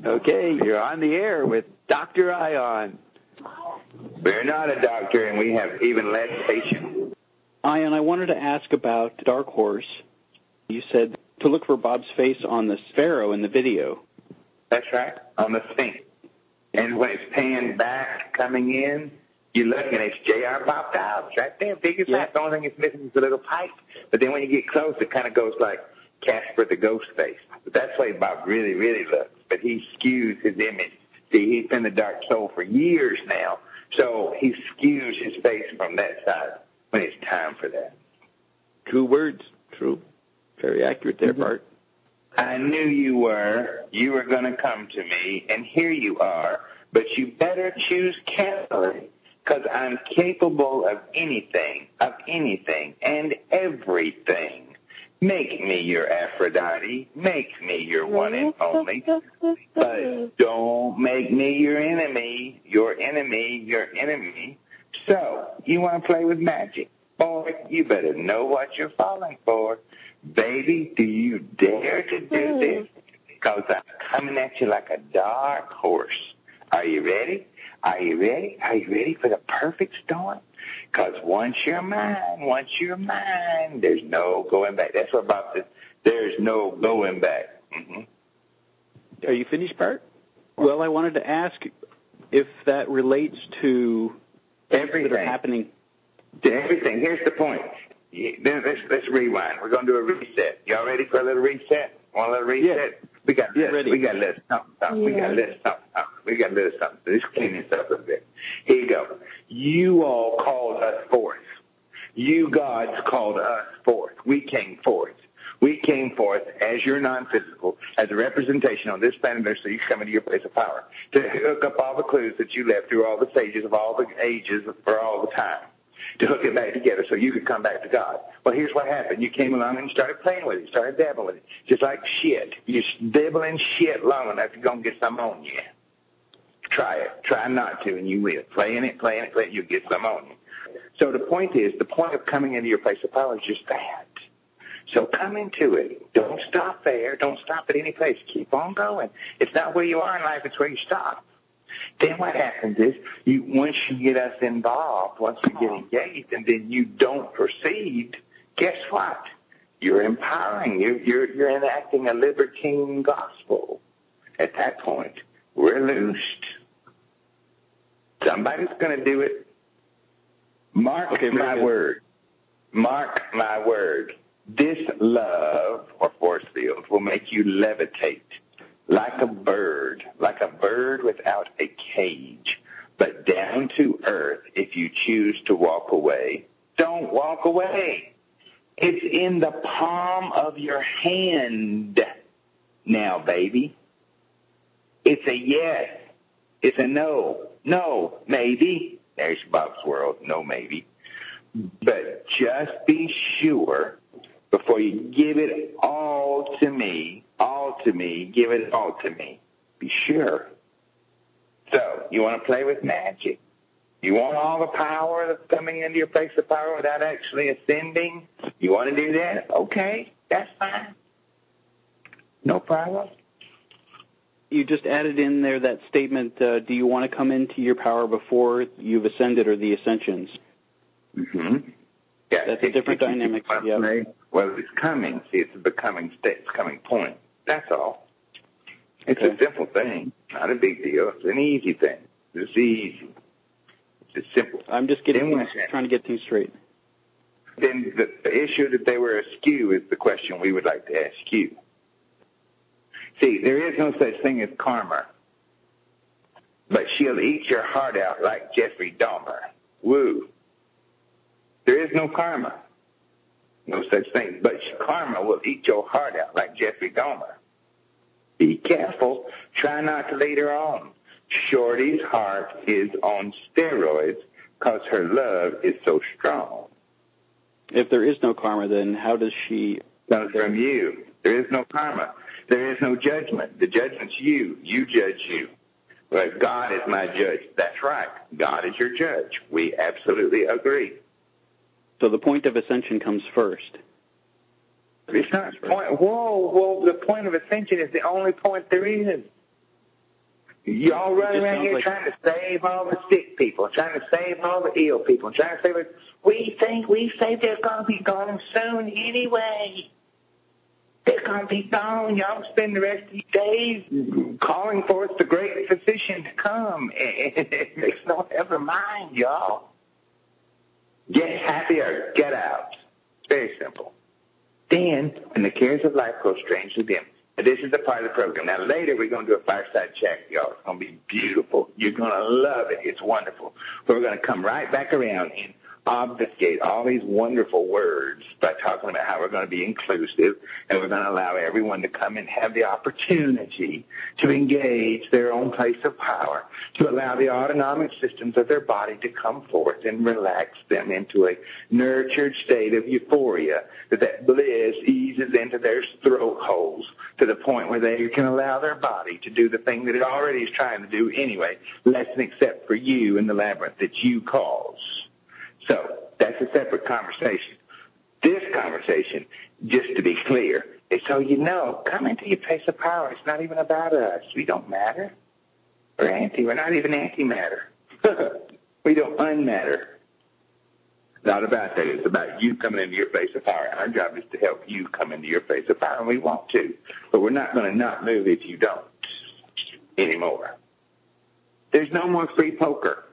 Okay, you're on the air with Dr. Ion. We're not a doctor, and we have even less patience. Ion, I wanted to ask about Dark Horse. You said to look for Bob's face on the sparrow in the video. That's right, on the Sphinx. And when it's panned back, coming in, you look and it's J.R. Bob Dobbs right there, big as that. The only thing it's missing is the little pipe. But then when you get close, it kind of goes like Casper the Ghost face. But that's the way Bob really, really looks. But he skews his image. See, he's been the Dark Soul for years now, so he skews his face from that side when it's time for that. True words. True. Very accurate there, Bart. I knew you were. You were going to come to me, and here you are. But you better choose carefully, because I'm capable of anything, and everything. Make me your Aphrodite. Make me your one and only. But don't make me your enemy, your enemy, your enemy. So, you want to play with magic? Boy, you better know what you're falling for. Baby, do you dare to do this? Because I'm coming at you like a dark horse. Are you ready? Are you ready? Are you ready for the perfect storm? Because once you're mine, there's no going back. That's what Bob said. There's no going back. Mm-hmm. Are you finished, Bart? Well, I wanted to ask if that relates to everything that are happening. To everything. Here's the point. Let's rewind. We're going to do a reset. Y'all ready for a little reset? Want a little reset? Yeah. We got a little something. Yeah. We got a little something. Let's clean this up a bit. Here you go. You all called us forth. You gods called us forth. We came forth. We came forth as your non-physical, as a representation on this planet Earth, so you come into your place of power, to hook up all the clues that you left through all the stages of all the ages for all the time, to hook it back together so you could come back to God. Well, here's what happened. You came along and you started playing with it. You started dabbling with it. Just like shit. You dibble in shit long enough, you're going to get some on you. Try it. Try not to, and you will. Play in it, you'll get some on you. So the point of coming into your place of power is just that. So come into it. Don't stop there. Don't stop at any place. Keep on going. It's not where you are in life, it's where you stop. Then what happens is, once you get us involved, once we get engaged, and then you don't proceed, guess what? You're empowering. You're enacting a libertine gospel. At that point, we're loosed. Somebody's going to do it. Mark my word. Mark my word. This love, or force field, will make you levitate like a bird without a cage, but down to earth if you choose to walk away. Don't walk away. It's in the palm of your hand now, baby. It's a yes. It's a no. No, maybe. There's Bob's world. No, maybe. But just be sure before you give it all to me, give it all to me. Be sure. So, you want to play with magic? You want all the power that's coming into your place of power without actually ascending? You want to do that? Okay, that's fine. No problem. You just added in there that statement, do you want to come into your power before you've ascended, or the ascensions? Mm-hmm. Yeah, that's a different dynamic. Yeah. Well, it's coming. See, it's a becoming state. It's coming point. That's all. It's a simple thing. Not a big deal. It's an easy thing. It's easy. It's simple. I'm just trying to get things straight. Then the issue that they were askew is the question we would like to ask you. See, there is no such thing as karma, but she'll eat your heart out like Jeffrey Dahmer. Woo. There is no karma. No such thing. But karma will eat your heart out like Jeffrey Dahmer. Be careful. Try not to later on. Shorty's heart is on steroids because her love is so strong. If there is no karma, then how does she... Comes from you. There is no karma. There is no judgment. The judgment's you. You judge you. But God is my judge. That's right. God is your judge. We absolutely agree. So the point of ascension comes first. It's not the point. Whoa. The point of ascension is the only point there is. Y'all running around here trying to save all the sick people, trying to save all the ill people, trying to save it. We say they're going to be gone soon anyway. They're going to be gone. Y'all spend the rest of your days calling forth the great physician to come. It's no ever mind, y'all. Get happy or get out. It's very simple. Then, when the cares of life grow strangely dim, this is the part of the program. Now, later we're going to do a fireside check, y'all. It's going to be beautiful. You're going to love it. It's wonderful. But we're going to come right back around and obfuscate all these wonderful words by talking about how we're going to be inclusive, and we're going to allow everyone to come and have the opportunity to engage their own place of power, to allow the autonomic systems of their body to come forth and relax them into a nurtured state of euphoria, that bliss eases into their throat holes to the point where they can allow their body to do the thing that it already is trying to do anyway, less than except for you in the labyrinth that you cause. So that's a separate conversation. This conversation, just to be clear, is so you know, come into your place of power. It's not even about us. We don't matter. We're not even antimatter. We don't unmatter. Not about that. It's about you coming into your place of power. Our job is to help you come into your place of power, and we want to. But we're not going to not move if you don't anymore. There's no more free poker.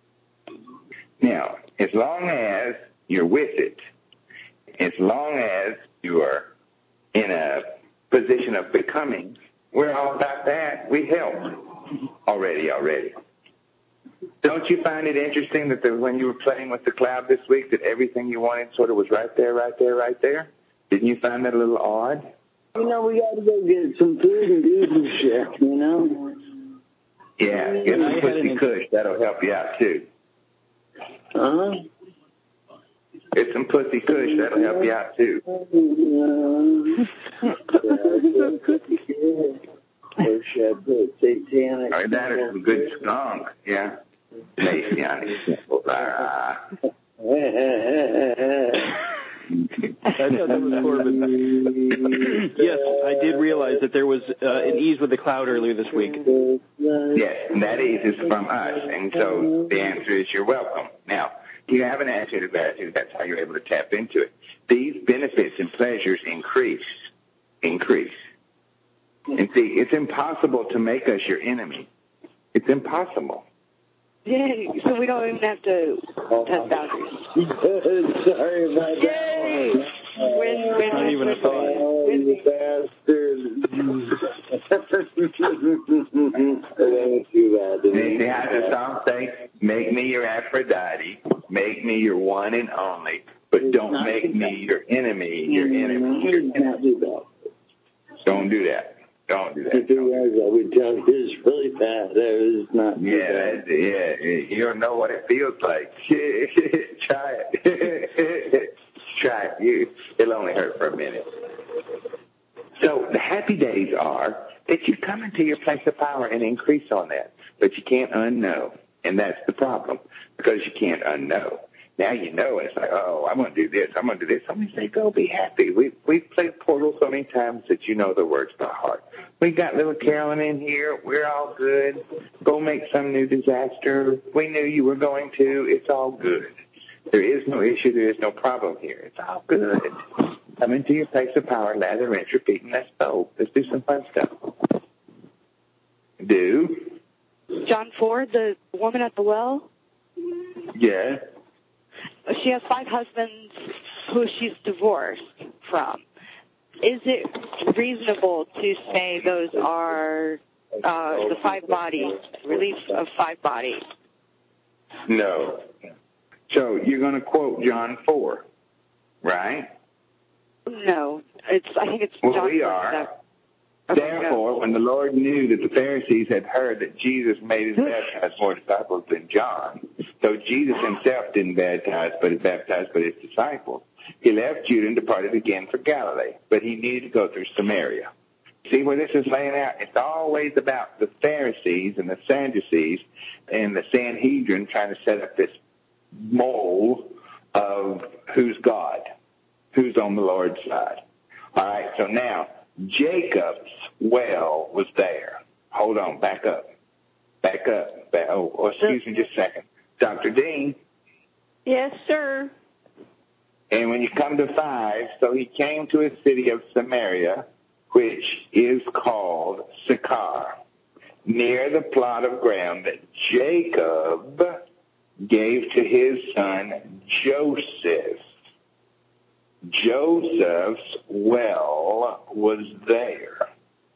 Now, as long as you're with it, as long as you are in a position of becoming, we're all about that. We help already. Don't you find it interesting that when you were playing with the cloud this week, that everything you wanted sort of was right there? Didn't you find that a little odd? You know, we got to go get some food and do some shit, you know? Yeah, get some pussy kush. That'll help you out, too. Huh? Get some pussy kush. That'll help you out, too. That is a good skunk, yeah. Messianic. Yes, I did realize that there was an ease with the cloud earlier this week. Yes, and that ease is from us, and so the answer is you're welcome. Now, you have an attitude of gratitude. That's how you're able to tap into it. These benefits and pleasures increase. And see, it's impossible to make us your enemy. It's impossible. Yay, so we don't even have to test boundaries. Sorry about that. Yay! Win, Not even a thought. Bastard. It ain't too bad. And see how the song say, make me your Aphrodite, make me your one and only, but don't make me your enemy, Don't do that. I would tell you it's really bad. It was not. Yeah. You don't know what it feels like. Try it. Try it. It'll only hurt for a minute. So the happy days are that you come into your place of power and increase on that. But you can't unknow. And that's the problem, because you can't unknow. Now you know, and it's like, oh, I'm going to do this. Somebody say, go be happy. We've played Portal so many times that you know the words by heart. We got little Carolyn in here. We're all good. Go make some new disaster. We knew you were going to. It's all good. There is no issue. There is no problem here. It's all good. Come into your place of power, lather, rinse, repeat, and let's go. Let's do some fun stuff. John Ford, the woman at the well? Yeah. She has 5 husbands who she's divorced from. Is it reasonable to say those are the 5 bodies, release of 5 bodies? No. So you're going to quote John 4, right? No. I think it's well, John 4. We are. Therefore, when the Lord knew that the Pharisees had heard that Jesus made his baptize more disciples than John, so Jesus himself didn't baptize but his disciples, he left Judah and departed again for Galilee, but he needed to go through Samaria. See where this is laying out? It's always about the Pharisees and the Sadducees and the Sanhedrin trying to set up this mold of who's God, who's on the Lord's side. All right, so now, Jacob's well was there. Hold on, back up. Back up. Excuse me just a second. Dr. Dean. Yes, sir. And when you come to 5, so he came to a city of Samaria, which is called Sychar, near the plot of ground that Jacob gave to his son Joseph. Joseph's well was there.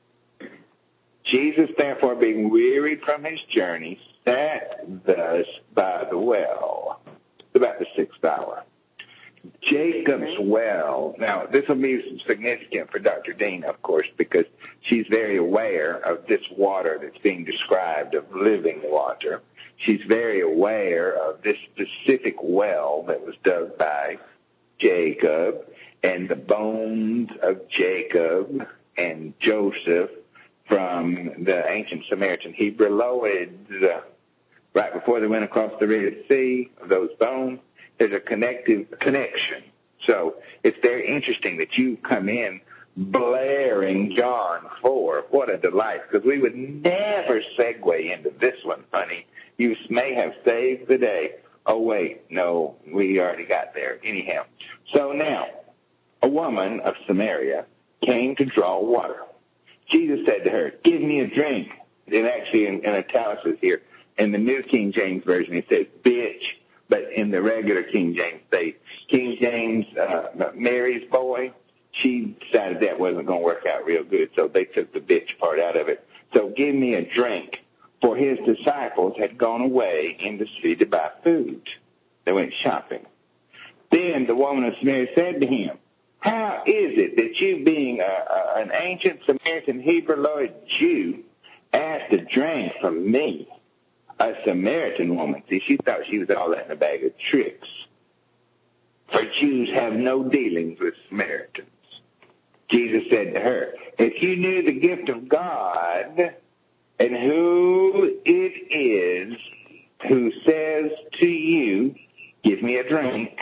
Jesus, therefore, being wearied from his journey, sat thus by the well. It's about the 6th hour. Jacob's well. Now, this will be significant for Dr. Dean, of course, because she's very aware of this water that's being described, of living water. She's very aware of this specific well that was dug by Jacob, and the bones of Jacob and Joseph from the ancient Samaritan Hebrailoids, right before they went across the Red Sea, of those bones. There's a connection. So it's very interesting that you come in blaring John 4. What a delight, because we would never segue into this one, honey. You may have saved the day. Oh, wait, no, we already got there. Anyhow, so now, a woman of Samaria came to draw water. Jesus said to her, give me a drink. And actually in italics here, in the New King James Version, it says, bitch. But in the regular King James, King James, Mary's boy, she decided that wasn't going to work out real good, so they took the bitch part out of it. So give me a drink. For his disciples had gone away in the city to buy food. They went shopping. Then the woman of Samaria said to him, how is it that you, being an ancient Samaritan Hebrailoid Jew, asked a drink from me, a Samaritan woman? See, she thought she was all that in a bag of tricks. For Jews have no dealings with Samaritans. Jesus said to her, if you knew the gift of God and who it is who says to you, give me a drink,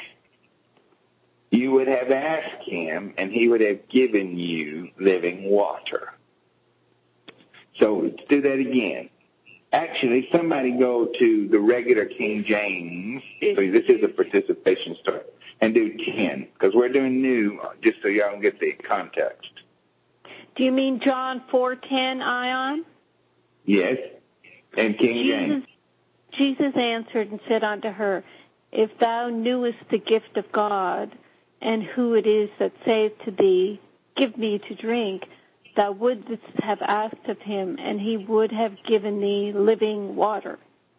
you would have asked him, and he would have given you living water. So let's do that again. Actually, somebody go to the regular King James. So this is a participation story. And do 10, because we're doing new, just so y'all can get the context. Do you mean John 4:10, Ion? Yes, and King James. Jesus answered and said unto her, if thou knewest the gift of God, and who it is that saith to thee, give me to drink, thou wouldst have asked of him, and he would have given thee living water.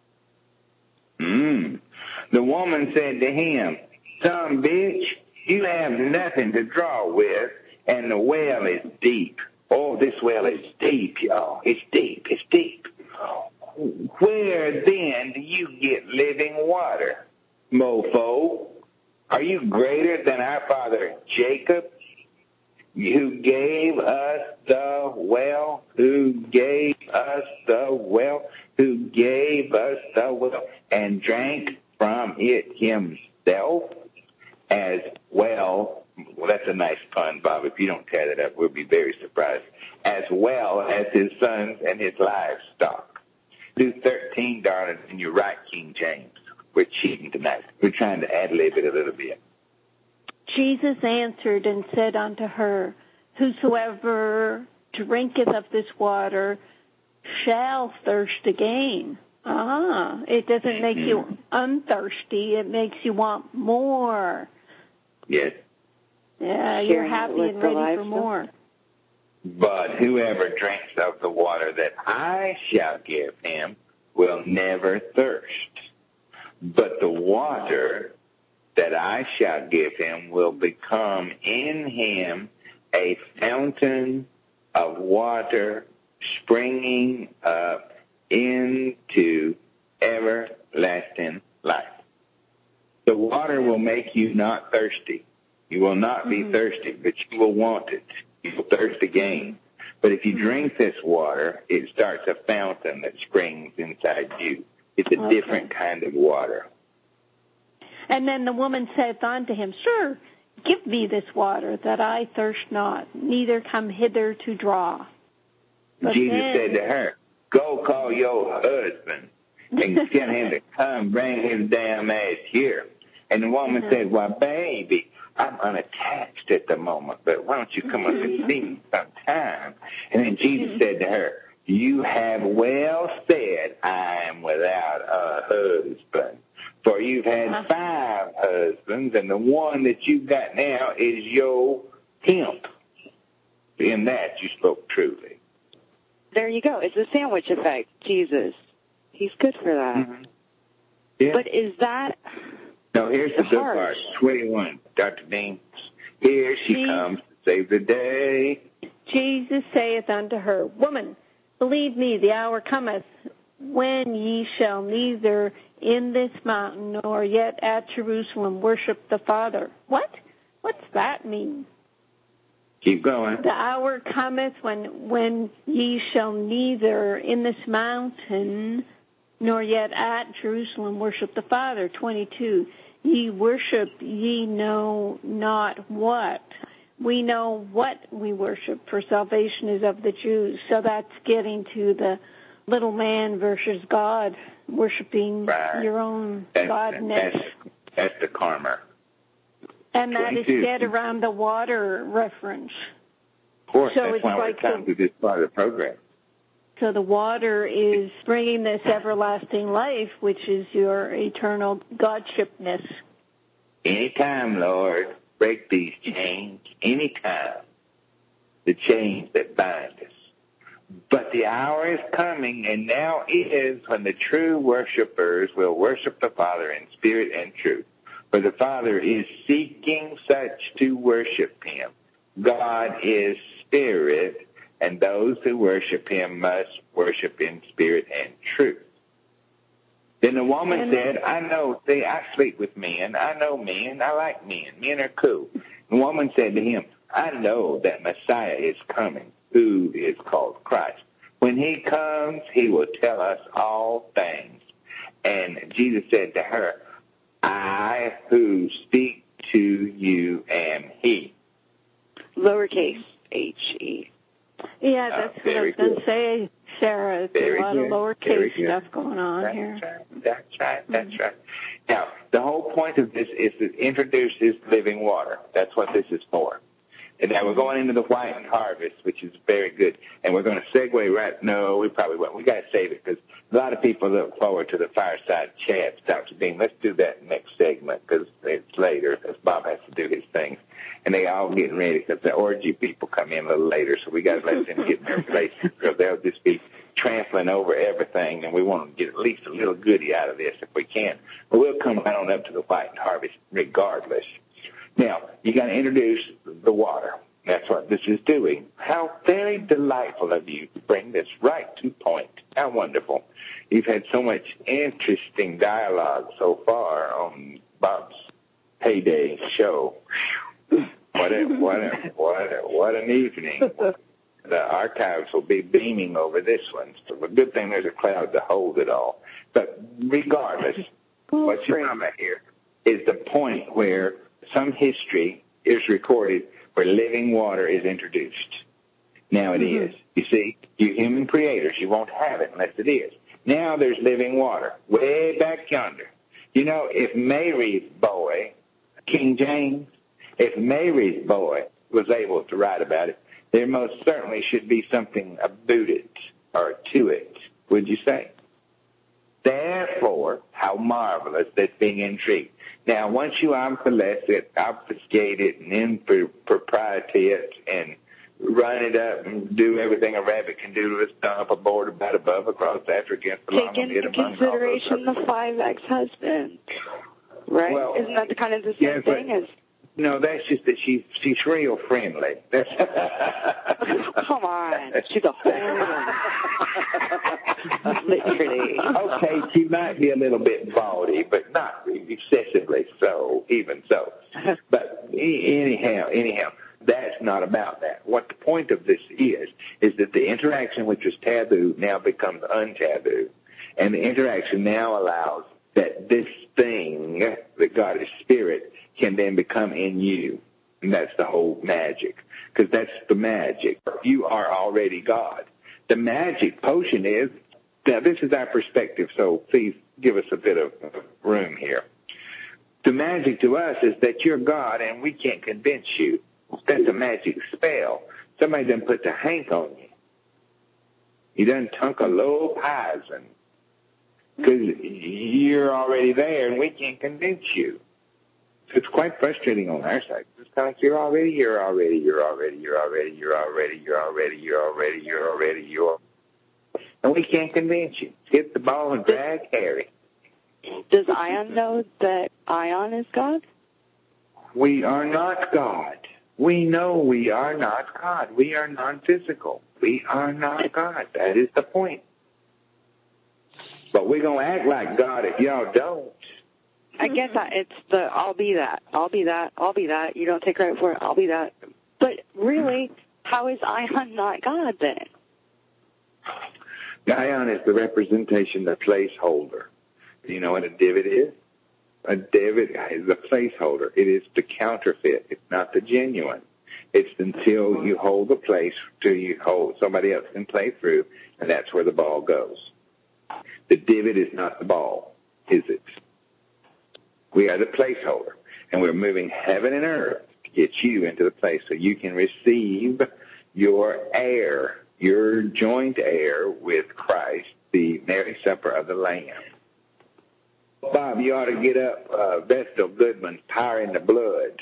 The woman said to him, son, bitch, you have nothing to draw with, and the well is deep. Oh, this well is deep, y'all. It's deep. It's deep. Where then do you get living water, mofo? Are you greater than our father Jacob, who gave us the well, who gave us the well, who gave us the well, and drank from it himself as well? Well, that's a nice pun, Bob. If you don't tear that up, we'll be very surprised. As well as his sons and his livestock. Do 13, darling, and you're right, King James. We're cheating tonight. We're trying to ad-lib it a little bit. Jesus answered and said unto her, whosoever drinketh of this water shall thirst again. It doesn't make you unthirsty. It makes you want more. Yes. Yeah, you're happy and ready for more. But whoever drinks of the water that I shall give him will never thirst. But the water that I shall give him will become in him a fountain of water springing up into everlasting life. The water will make you not thirsty. You will not be thirsty, but you will want it. You will thirst again. But if you drink this water, it starts a fountain that springs inside you. It's a different kind of water. And then the woman saith unto him, sir, give me this water, that I thirst not, neither come hither to draw. But Jesus said to her, Go call your husband and get him to come bring his damn ass here. And the woman said, well, baby, I'm unattached at the moment, but why don't you come up and see me sometime? And then Jesus said to her, you have well said, I am without a husband. For you've had 5 husbands, and the one that you've got now is your pimp. In that you spoke truly. There you go. It's a sandwich effect, Jesus. He's good for that. Mm-hmm. Yeah. But is that... No, here's the good part. 21, Dr. Dean. Here she comes to save the day. Jesus saith unto her, Woman, believe me, the hour cometh when ye shall neither in this mountain nor yet at Jerusalem worship the Father. What? What's that mean? Keep going. The hour cometh when ye shall neither in this mountain nor yet at Jerusalem worship the Father. 22. Ye worship, ye know not what. We know what we worship, for salvation is of the Jews. So that's getting to the little man versus God, worshiping your own godness. That's the karma. And that is dead around the water reference. Of course, so that's why we're coming to this part of the program. So the water is bringing this everlasting life, which is your eternal Godshipness. Anytime, Lord, break these chains. Anytime, the chains that bind us. But the hour is coming, and now is when the true worshipers will worship the Father in spirit and truth. For the Father is seeking such to worship him. God is spirit, and those who worship him must worship in spirit and truth. Then the woman said, I know, see, I sleep with men. I know men. I like men. Men are cool. The woman said to him, I know that Messiah is coming, who is called Christ. When he comes, he will tell us all things. And Jesus said to her, I who speak to you am he. Lowercase H-E. Yeah, that's what I was going to say, Sarah. There's a lot of lowercase stuff going on here. That's right. Now, the whole point of this is to introduce this living water. That's what this is for. And now we're going into the white harvest, which is very good. And we're going to segue right. No, we probably won't. We got to save it because a lot of people look forward to the fireside chats. Dr. Dean, let's do that next segment because it's later because Bob has to do his things. And they all getting ready because the orgy people come in a little later. So we got to let them get in their places because they'll just be trampling over everything. And we want to get at least a little goodie out of this if we can. But we'll come right on up to the white harvest regardless. Now, you got to introduce the water. That's what this is doing. How very delightful of you to bring this right to point. How wonderful. You've had so much interesting dialogue so far on Bob's payday show. What an evening. The archives will be beaming over this one. So a good thing there's a cloud to hold it all. But regardless, what you're talking about here is the point where some history is recorded where living water is introduced. Now it is. You see, you human creators, you won't have it unless it is. Now there's living water way back yonder. You know, if Mary's boy, King James, if Mary's boy was able to write about it, there most certainly should be something about it or to it, would you say? Therefore, how marvelous that's being intrigued. Now, once you obfuscate it and impropriety it and run it up and do everything a rabbit can do to a stump, a board about above, across Africa, take into consideration the 5 ex-husbands, right? Well, isn't that kind of the same thing as? No, that's just that she's real friendly. That's Come on, she's a whore. Literally. Okay, she might be a little bit bawdy, but not excessively so, even so. But anyhow, that's not about that. What the point of this is that the interaction which was taboo now becomes untaboo. And the interaction now allows that this thing, that God is spirit, can then become in you. And that's the whole magic. Because that's the magic. You are already God. The magic potion is, now this is our perspective, so please give us a bit of room here. The magic to us is that you're God and we can't convince you. That's a magic spell. Somebody done put the hank on you. You done tunk a low poison. Because you're already there and we can't convince you. So it's quite frustrating on our side. It's kind of like you're already. And we can't convince you. Hit the ball and drag Harry. Does Ion know that Ion is God? We are not God. We know we are not God. We are non-physical. We are not God. That is the point. But we're going to act like God if y'all don't. I get that. It's the I'll be that. I'll be that. I'll be that. You don't take credit for it. I'll be that. But really, how is Ion not God then? Ion is the representation, the placeholder. Do you know what a divot is? A divot is a placeholder. It is the counterfeit. It's not the genuine. It's until you hold the place till you hold somebody else can play through, and that's where the ball goes. The divot is not the ball, is it? We are the placeholder, and we're moving heaven and earth to get you into the place so you can receive your heir, your joint heir with Christ, the marriage supper of the Lamb. Bob, you ought to get up Vestal Goodman's Power in the Blood.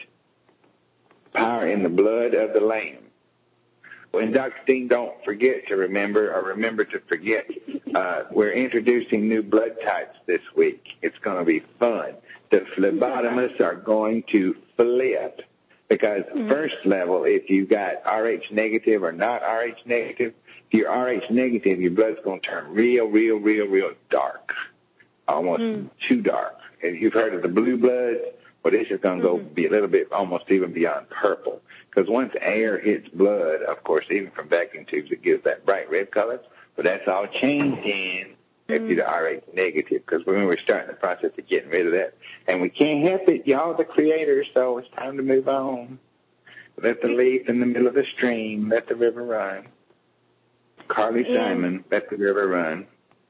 Power in the Blood of the Lamb. And Dr. Dean, don't forget to remember, or remember to forget, we're introducing new blood types this week. It's going to be fun. The phlebotomists are going to flip because first level, if you got Rh negative or not Rh negative, if you're Rh negative, your blood's going to turn real dark, almost too dark. And you've heard of the blue blood. Well, this is going to go be a little bit, almost even beyond purple. Because once air hits blood, of course, even from vacuum tubes, it gives that bright red color. But that's all changed in if you're the Rh negative. Because we're starting the process of getting rid of that. And we can't help it. Y'all the creators, so it's time to move on. Let the leaf in the middle of the stream. Let the river run. Carly Simon, let the river run.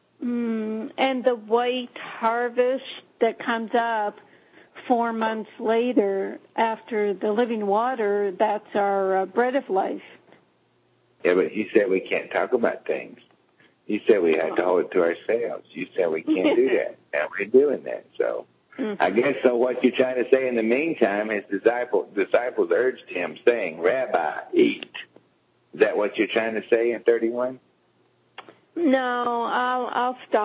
And the white harvest that comes up 4 months later after the living water, that's our bread of life. Yeah, but you said we can't talk about things. You said we had to hold it to ourselves. You said we can't do that. And we're doing that. So I guess so what you're trying to say in the meantime is disciples urged him, saying, Rabbi, eat. Is that what you're trying to say in 31? No, I'll stop.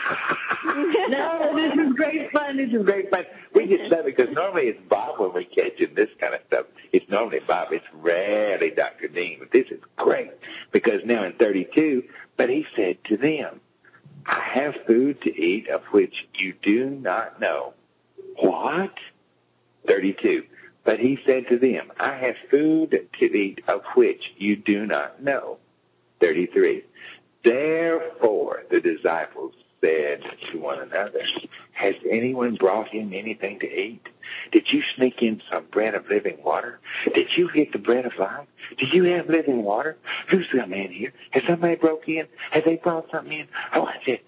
No, this is great fun. We just love it because normally it's Bob when we catch him, this kind of stuff. It's normally Bob. It's rarely Dr. Dean. But this is great because now in 32, but he said to them, I have food to eat of which you do not know. What? 32. But he said to them, I have food to eat of which you do not know. 33. Therefore, the disciples said to one another, has anyone brought him anything to eat? Did you sneak in some bread of living water? Did you get the bread of life? Do you have living water? Who's the man here? Has somebody broke in? Have they brought something in? Oh, I said,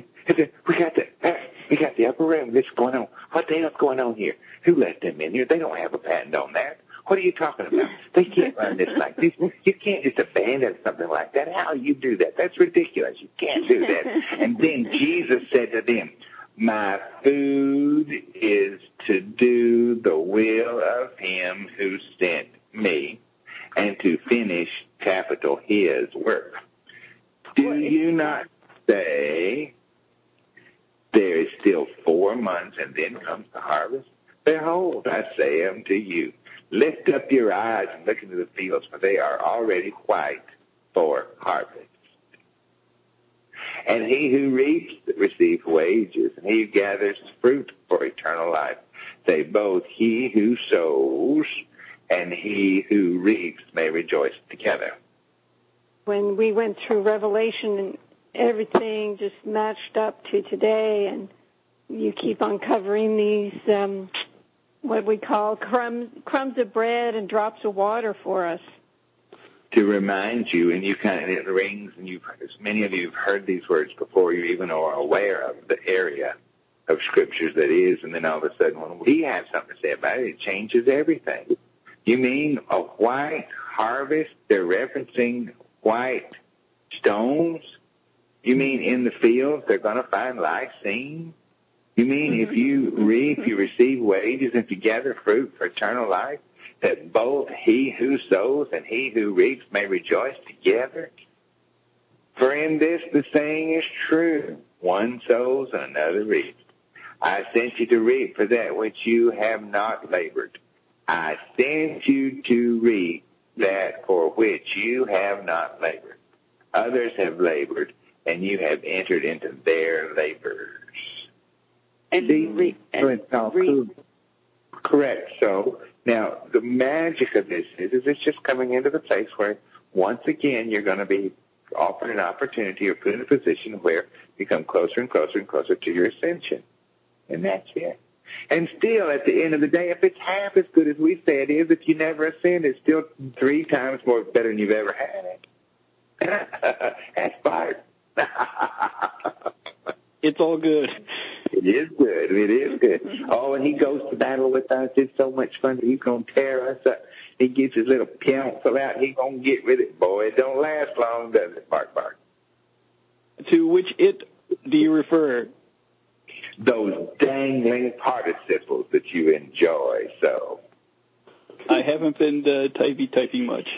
we got the upper room. This is going on. What the hell's going on here? Who let them in here? They don't have a patent on that. What are you talking about? They can't run this like this. You can't just abandon something like that. How you do that? That's ridiculous. You can't do that. And then Jesus said to them, my food is to do the will of him who sent me and to finish, capital, his work. Do you not say there is still 4 months and then comes the harvest? Behold, I say unto you, lift up your eyes and look into the fields, for they are already white for harvest. And he who reaps receives wages, and he who gathers fruit for eternal life. They both, he who sows and he who reaps, may rejoice together. When we went through Revelation and everything just matched up to today, and you keep uncovering these what we call crumbs of bread and drops of water for us. to remind you, and it rings, and many of you have heard these words before. You even are aware of the area of Scriptures that is, and then all of a sudden, when we have something to say about it, it changes everything. You mean a white harvest? They're referencing white stones? You mean in the fields they're going to find life seen? You mean if you reap, you receive wages, and if you gather fruit for eternal life, that both he who sows and he who reaps may rejoice together? For in this the saying is true, one sows and another reaps. I sent you to reap for that which you have not labored. I sent you to reap that for which you have not labored. Others have labored, and you have entered into their labors. Correct. So now the magic of this is it's just coming into the place where once again you're going to be offered an opportunity or put in a position where you come closer and closer and closer to your ascension. And that's it. And still, at the end of the day, if it's half as good as we say it is, if you never ascend, it's still 3 times more better than you've ever had it. That's fire. It's all good. It is good. It is good. Oh, and he goes to battle with us. It's so much fun. He's going to tear us up. He gets his little pencil out. He's going to get with it. Boy, it don't last long, does it? Bark, bark. To which it do you refer? Those dangling participles that you enjoy so. I haven't been typing much.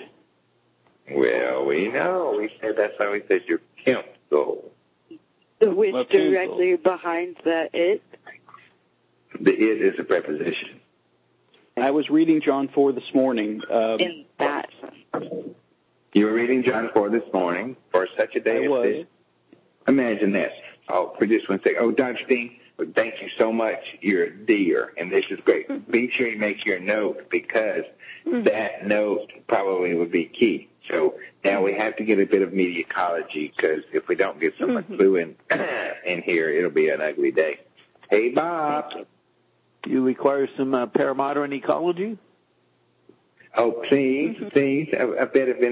Well, we know. We said that's how we said your pencil. Which directly behind the it? The it is a preposition. I was reading John 4 this morning. In that sense. You were reading John 4 this morning for such a day as this? Imagine this. Oh, for just 1 second. Oh, Dr. Dean, thank you so much. You're a dear, and this is great. Be sure you make your note because that note probably would be key. So now we have to get a bit of media ecology because if we don't get some clue in here, it'll be an ugly day. Hey, Bob. You require some paramodern ecology? Oh, please. A bit of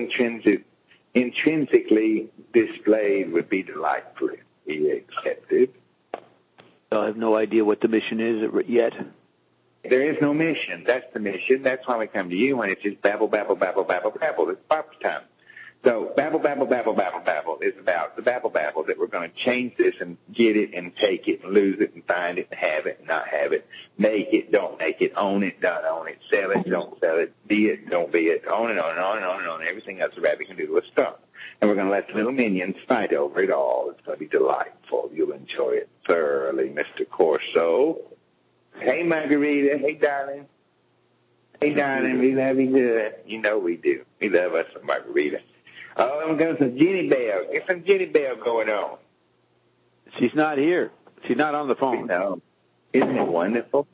intrinsically displayed would be delightfully accepted. I have no idea what the mission is yet. There is no mission. That's the mission. That's why we come to you when it's just babble, babble, babble, babble, babble. It's Bob's time. So babble, babble, babble, babble, babble is about the babble, babble that we're going to change this and get it and take it and lose it and find it and have it and not have it, make it, don't make it, own it, don't own it, sell it, don't sell it, be it, don't be it, on and on and on and on and on. Everything else the rabbit can do to a stump. And we're going to let the little minions fight over it all. It's going to be delightful. You'll enjoy it thoroughly, Mr. Corso. Hey, Margarita. Hey, darling. Hey, darling. We love you good. You know we do. We love us some Margarita. Oh, and we're going to some Jenny Bell. Get some Jenny Bell going on. She's not here. She's not on the phone. No. Isn't it wonderful?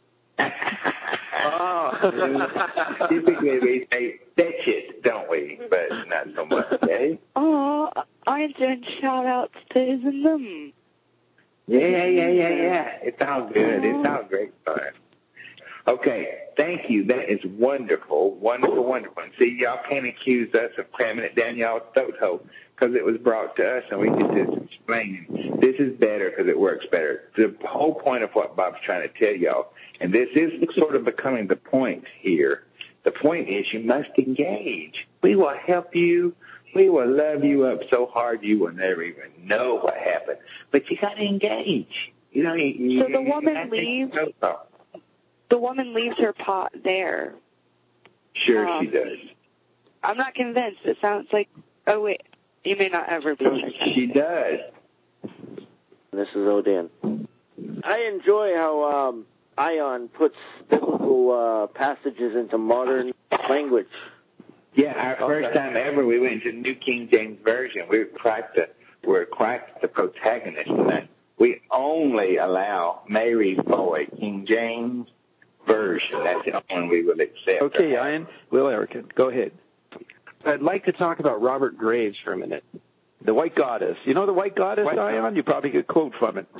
Typically we say fetch it, don't we? But not so much, eh? Oh, I'm doing shout-outs to them. Yeah. It's all good. It's all great fun. Okay, thank you. That is wonderful, wonderful, wonderful. And see, y'all can't accuse us of cramming it down y'all's throat hole because it was brought to us and we just explaining. This is better because it works better. The whole point of what Bob's trying to tell y'all, and this is sort of becoming the point here, the point is you must engage. We will help you. We will love you up so hard you will never even know what happened. But you got to engage. You know, so the woman leaves. The woman leaves her pot there. Sure, she does. I'm not convinced. It sounds like. Oh wait, you may not ever be. She does. This is Odin. I enjoy how Ion puts biblical passages into modern language. Yeah, our first time ever, we went to the New King James Version. We're quite the protagonist in that. We only allow Mary's Boy, King James Version. That's the only one we will accept. Okay, Ian. Will Erica, go ahead. I'd like to talk about Robert Graves for a minute. The White Goddess. You know the White Goddess, Ion? You probably could quote from it.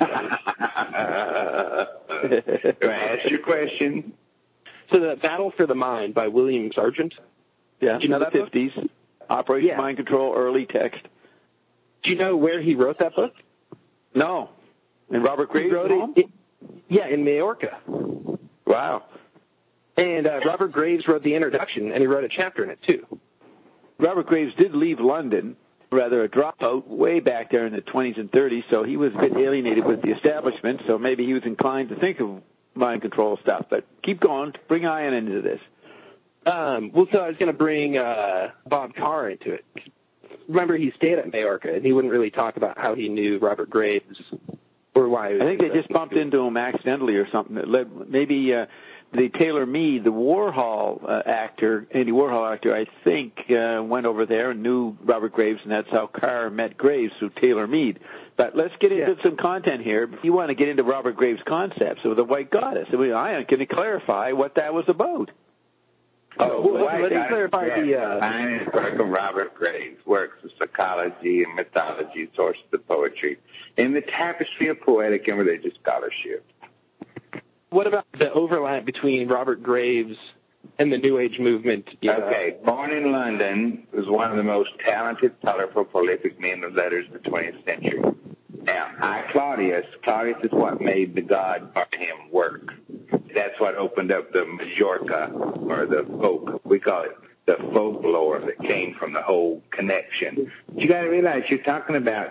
Ask your question. So the Battle for the Mind by William Sargent. Yeah, you know the 50s. Operation Mind Control, Early Text. Do you know where he wrote that book? No. And Robert Graves wrote it? Yeah, in Majorca. Wow. And Robert Graves wrote the introduction, and he wrote a chapter in it, too. Robert Graves did leave London, rather a dropout, way back there in the 20s and 30s, so he was a bit alienated with the establishment, so maybe he was inclined to think of mind control stuff. But keep going. Bring Ion into this. So I was going to bring Bob Carr into it. Remember, he stayed at Majorca, and he wouldn't really talk about how he knew Robert Graves or why. I think they just bumped into him accidentally or something. That led, maybe the Taylor Mead, the Warhol actor, Andy Warhol actor, I think went over there and knew Robert Graves, and that's how Carr met Graves, through Taylor Mead. But let's get into some content here. If you want to get into Robert Graves' concepts of the White Goddess, Ion, can you clarify what that was about? Let me clarify the finest work of Robert Graves, works of psychology and mythology, sources of poetry, in the tapestry of poetic and religious scholarship. What about the overlap between Robert Graves and the New Age movement? Okay, born in London, was one of the most talented, colorful, prolific men of letters of the 20th century. Now, Claudius is what made the God for him work. That's what opened up the Majorca, or the folk, we call it the folklore that came from the whole connection. But you got to realize you're talking about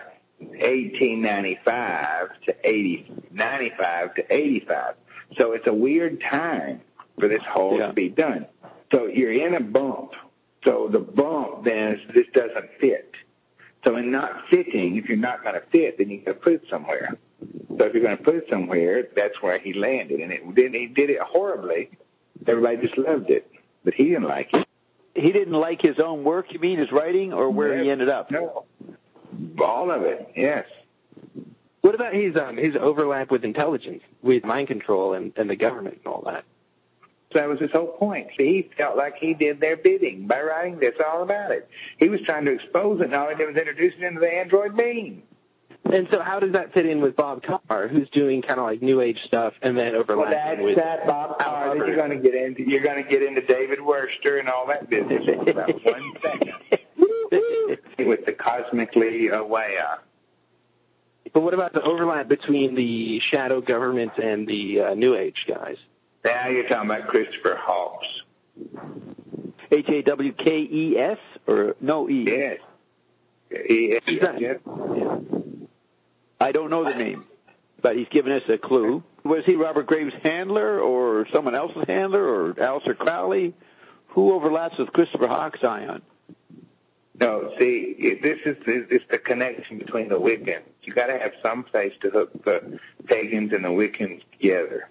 1895 to 85. So it's a weird time for this whole to be done. So you're in a bump. So the bump then is, this doesn't fit. So in not fitting, if you're not going to fit, then you got to put it somewhere. So if you're going to put it somewhere, that's where he landed. And he did it horribly. Everybody just loved it. But he didn't like it. He didn't like his own work, you mean, his writing, or where he ended up? No. All of it, yes. What about his overlap with intelligence, with mind control and the government and all that? So that was his whole point. He felt like he did their bidding by writing this all about it. He was trying to expose it, and all he did was introduce it into the android beam. And so how does that fit in with Bob Carr, who's doing kind of like New Age stuff and then overlapping with that Bob Carr that you're going to get into David Worcester and all that business in about 1 second. With the cosmically aware. But what about the overlap between the shadow government and the New Age guys? Now you're talking about Christopher Hawkes. Hawkes, or no E? Yes. Yes. I don't know the name, but he's given us a clue. Was he Robert Graves' handler or someone else's handler or Aleister Crowley? Who overlaps with Christopher Hawkes, Ion? No, see, it's the connection between the Wiccans. You got to have some place to hook the pagans and the Wiccans together.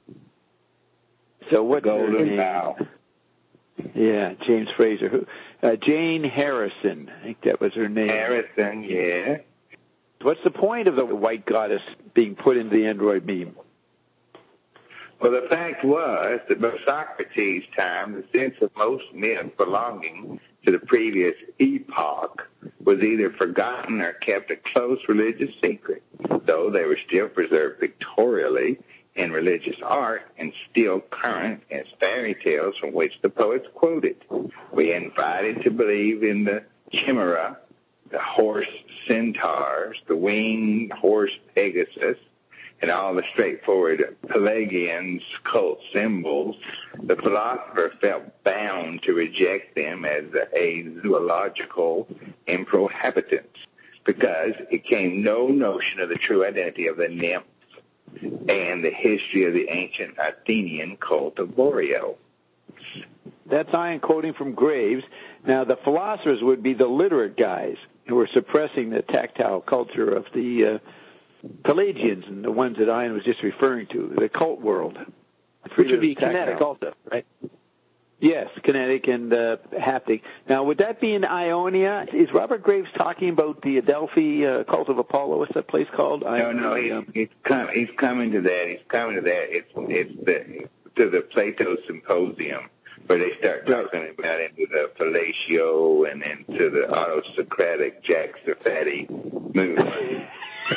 So what's Golden Bough. Yeah, James Fraser. Jane Harrison, I think that was her name. Harrison, yeah. What's the point of the White Goddess being put into the android beam? Well, the fact was that by Socrates' time, the sense of most men belonging to the previous epoch was either forgotten or kept a close religious secret, though they were still preserved pictorially in religious art and still current as fairy tales from which the poets quoted. We are invited to believe in the chimera, the horse centaurs, the winged horse Pegasus, and all the straightforward Pelagian cult symbols. The philosopher felt bound to reject them as a zoological improhabitance because it came no notion of the true identity of the nymph and the history of the ancient Athenian cult of Boreal. That's Ion quoting from Graves. Now, the philosophers would be the literate guys who were suppressing the tactile culture of the Pelagians and the ones that Ion was just referring to, the cult world. Which would be kinetic also, right? Yes, kinetic and haptic. Now, would that be in Ionia? Is Robert Graves talking about the Adelphi cult of Apollo? What's that place called? No, he's coming to that. He's coming to that. It's to the Plato Symposium, where they start talking about into the fellatio and into the autosocratic Jack Sarfatti movement.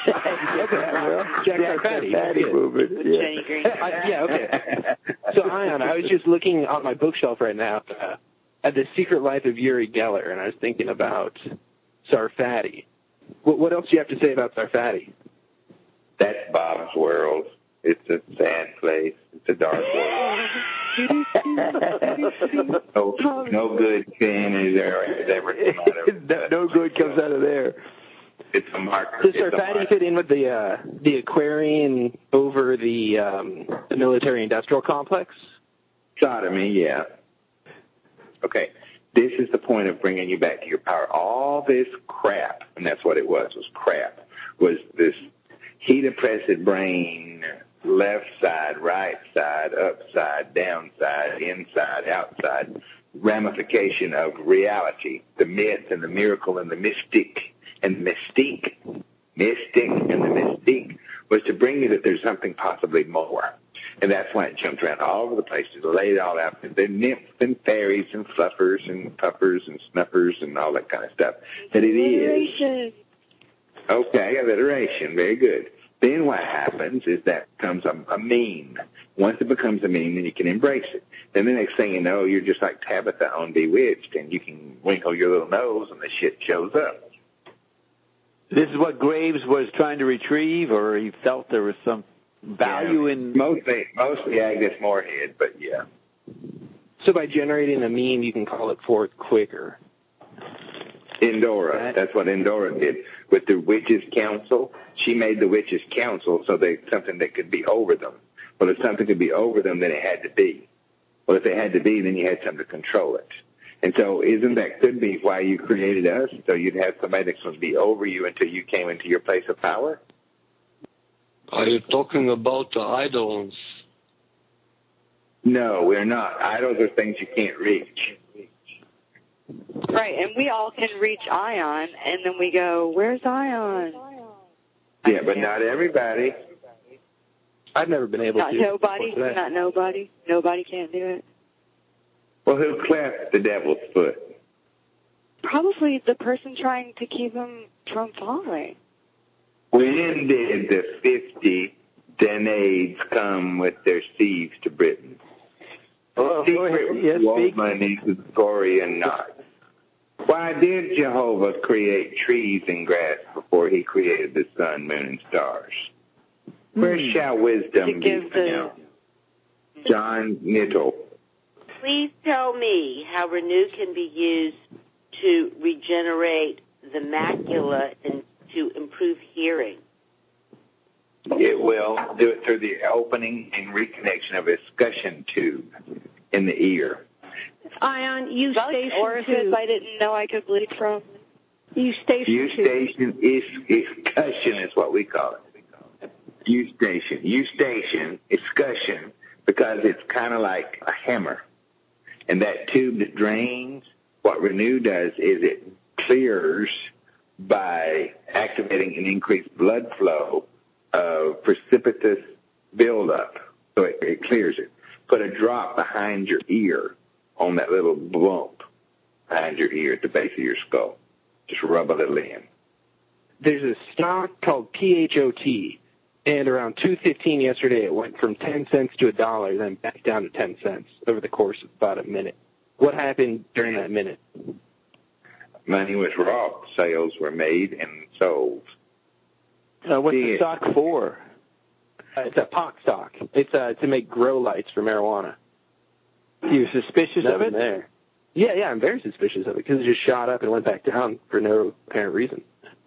Jack Sarfatti movement. Yeah. Okay. So, Ion, I was just looking on my bookshelf right now The Secret Life of Uri Geller, and I was thinking about Sarfati. What else do you have to say about Sarfati? That's Bob's world. It's a sad place. It's a dark world. no good thing has ever come out of no good comes out of there. It's a marker. Does Sarfati fit in with the Aquarian over the military-industrial complex? Sodomy, yeah. Okay, this is the point of bringing you back to your power. All this crap, and that's what it was crap, was this heat-oppressed brain, left side, right side, upside, downside, inside, outside, ramification of reality, the myth and the miracle and the mystic. And the mystique was to bring you that there's something possibly more. And that's why it jumped around all over the place to lay it all out. They're nymphs and fairies and fluffers and puffers and snuffers and all that kind of stuff. That it is. Okay, alliteration. Very good. Then what happens is that becomes a meme. Once it becomes a meme, then you can embrace it. Then the next thing you know, you're just like Tabitha on Bewitched, and you can winkle your little nose and the shit shows up. This is what Graves was trying to retrieve, or he felt there was some value in... Mostly Agnes Moorehead, but yeah. So by generating a meme, you can call it forth quicker. Endora. That's what Endora did. With the Witches' Council, she made the Witches' Council so they something that could be over them. Well, if something could be over them, then it had to be. Well, if it had to be, then you had something to control it. And so could be why you created us, so you'd have somebody that's going to be over you until you came into your place of power? Are you talking about the idols? No, we're not. Idols are things you can't reach. Right, and we all can reach Ion, and then we go, where's Ion? Yeah, but not everybody. I've never been able to. Not nobody. Nobody can't do it. Well, who cleft the devil's foot? Probably the person trying to keep him from falling. When did the 50 Danaids come with their thieves to Britain? Money to the Gorian knot. Why did Jehovah create trees and grass before he created the sun, moon, and stars? Where shall wisdom be found? John Nittle. Please tell me how Renew can be used to regenerate the macula and to improve hearing. It will do it through the opening and reconnection of a escutcheon tube in the ear. Ion, Eustachian orifice I didn't know I could bleed from. Eustachian escutcheon is what we call it. Eustachian, escutcheon, because it's kind of like a hammer. And that tube that drains, what Renew does is it clears by activating an increased blood flow of precipitous buildup. So it clears it. Put a drop behind your ear on that little bump behind your ear at the base of your skull. Just rub a little in. There's a stock called PHOT, and around 2:15 yesterday it went from 10 cents to $1, then back down to 10 cents over the course of about a minute. What happened during that minute? Money was raw. Sales were made and sold. What's the stock for? It's a POC stock. It's to make grow lights for marijuana. You're suspicious of it? There. Yeah, I'm very suspicious of it because it just shot up and went back down for no apparent reason.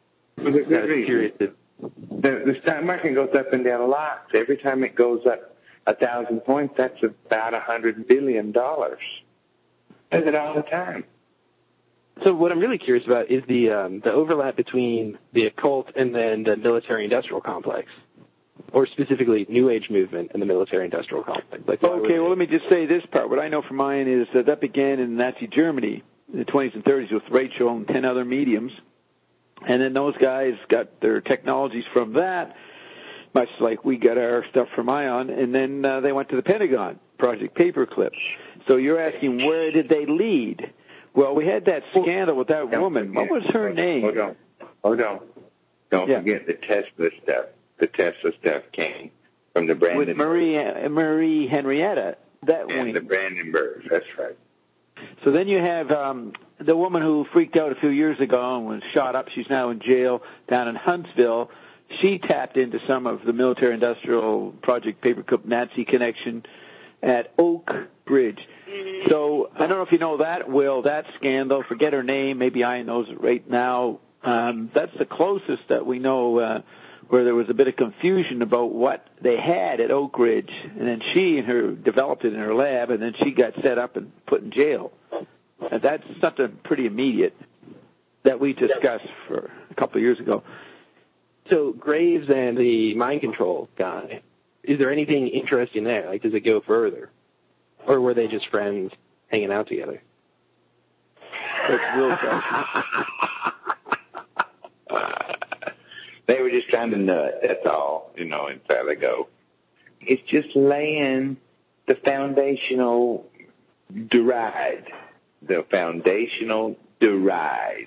The stock market goes up and down a lot. Every time it goes up 1,000 points, that's about $100 billion. Does it all the time? So what I'm really curious about is the overlap between the occult and then the military-industrial complex, or specifically New Age movement and the military-industrial complex. Well, let me just say this part. What I know from mine is that began in Nazi Germany in the 20s and 30s with Rachel and 10 other mediums. And then those guys got their technologies from that, much like we got our stuff from Ion, and then they went to the Pentagon, Project Paperclip. So you're asking, where did they lead? Well, we had that scandal with that woman. What was her name? Hold on. Don't forget the Tesla stuff. The Tesla stuff came from the Brandenburg. With Marie Henrietta. The Brandenburg, that's right. So then you have the woman who freaked out a few years ago and was shot up. She's now in jail down in Huntsville. She tapped into some of the military-industrial Project Paperclip Nazi connection at Oak Ridge. So I don't know if you know that, Will, that scandal. Forget her name. Maybe Ian knows it right now. That's the closest that we know where there was a bit of confusion about what they had at Oak Ridge. And then she and her developed it in her lab, and then she got set up and put in jail. And that's something pretty immediate that we discussed for a couple of years ago. So Graves and the mind control guy, is there anything interesting there? Like, does it go further? Or were they just friends hanging out together? That's Will's They were just trying to nut, that's all, and there they go. It's just laying the foundational deride. The foundational deride.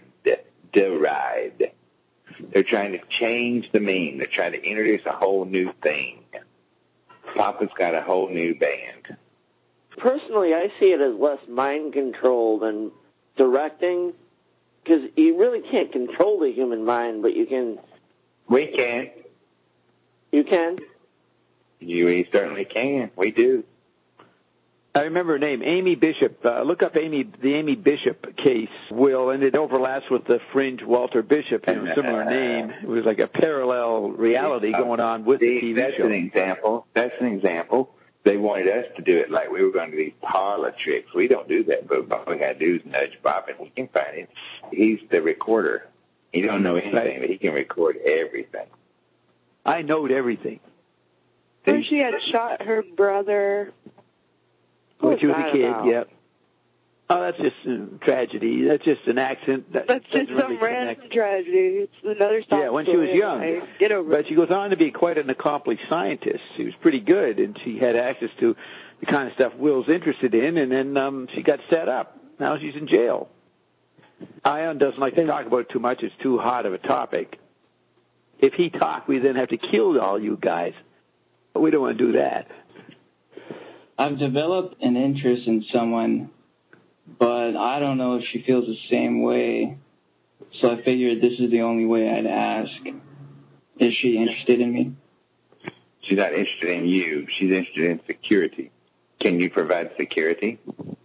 They're trying to change the mean. They're trying to introduce a whole new thing. Papa's got a whole new band. Personally, I see it as less mind control than directing, because you really can't control the human mind, but you can. We can. You can? We certainly can. We do. I remember her name, Amy Bishop. Look up the Amy Bishop case, Will, and it overlaps with the Fringe Walter Bishop, similar name. It was like a parallel reality going on with the TV show. That's an example. They wanted us to do it like we were going to do these parlor tricks. We don't do that, but all we got to do is nudge Bob, and we can find him. He's the recorder. He don't know anything, but he can record everything. I knowed everything. So she had shot her brother. When she was a kid, yeah. Oh, that's just a tragedy. That's just an accident. That's just some random tragedy. It's another story. Yeah, when she was young. Get over it. But she goes on to be quite an accomplished scientist. She was pretty good, and she had access to the kind of stuff Will's interested in, and then she got set up. Now she's in jail. Ion doesn't like to talk about it too much. It's too hot of a topic. If he talked, we then have to kill all you guys. But we don't want to do that. I've developed an interest in someone, but I don't know if she feels the same way. So I figured this is the only way I'd ask. Is she interested in me? She's not interested in you. She's interested in security. Can you provide security?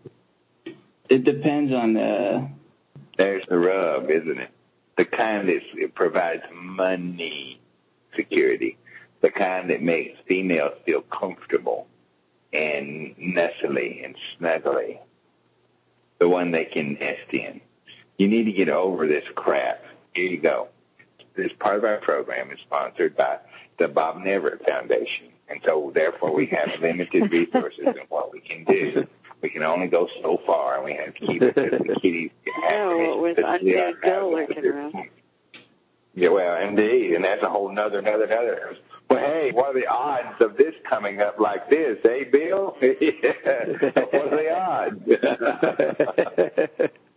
It depends on the... There's the rub, isn't it? The kind that provides money security. The kind that makes females feel comfortable and nestly and snuggly. The one they can nest in. You need to get over this crap. Here you go. This part of our program is sponsored by the Bob Neverett Foundation. And so, therefore, we have limited resources in what we can do. We can only go so far, and we have to keep it to the kitties. No, with undead Bill lurking around. Yeah, well, indeed, and that's a whole nother. Well, hey, what are the odds of this coming up like this, eh, Bill? What are the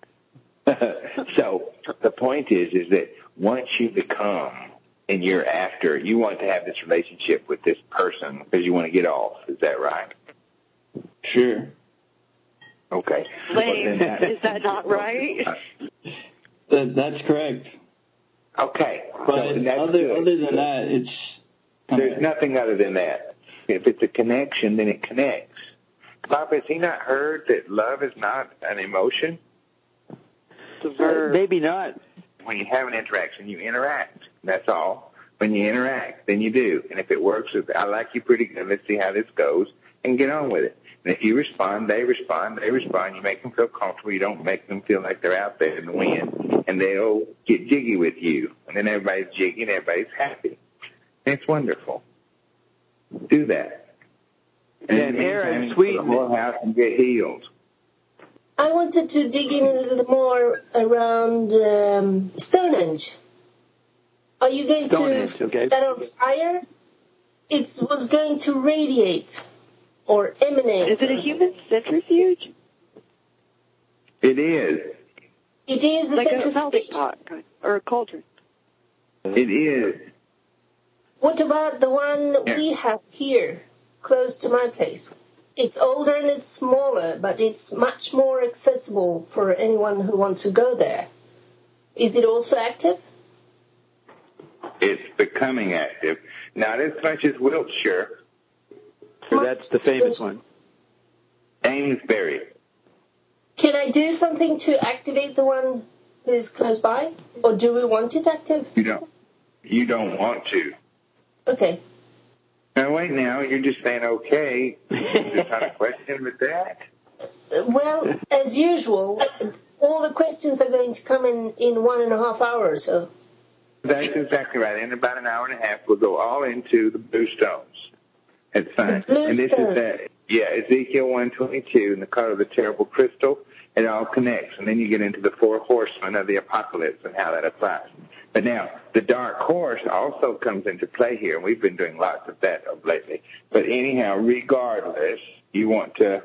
odds? So the point is that once you become and you're after, you want to have this relationship with this person because you want to get off. Is that right? Sure. Okay. Lame. Is that not right? That's correct. Okay. But other than that, it's... There's nothing other than that. If it's a connection, then it connects. Bob, has he not heard that love is not an emotion? Maybe not. When you have an interaction, you interact. That's all. When you interact, then you do. And if it works, I like you pretty good, let's see how this goes, and get on with it. And if you respond, they respond. You make them feel comfortable. You don't make them feel like they're out there in the wind. And they'll get jiggy with you. And then everybody's jiggy and everybody's happy. It's wonderful. Do that. And Aaron, Sweden, the whole house and get healed. I wanted to dig in a little more around Stonehenge. Are you going to okay. set on fire? It was going to radiate or emanate. Is it a human centrifuge? It is. It is like a melting pot or a cauldron. It is. What about the one we have here, close to my place? It's older and it's smaller, but it's much more accessible for anyone who wants to go there. Is it also active? It's becoming active. Not as much as Wiltshire. So that's the famous one. Amesbury. Can I do something to activate the one that is close by? Or do we want it active? You don't want to. Okay. Now, wait now. You're just saying okay. Just had a question with that? Well, as usual, all the questions are going to come in 1.5 hours. So. That's exactly right. In about an hour and a half, we'll go all into the blue stones. That's fine. And this is Ezekiel 1:22 in the color of the terrible crystal. It all connects. And then you get into the 4 horsemen of the apocalypse and how that applies. But now, the dark horse also comes into play here, and we've been doing lots of that lately. But anyhow, regardless, you want to...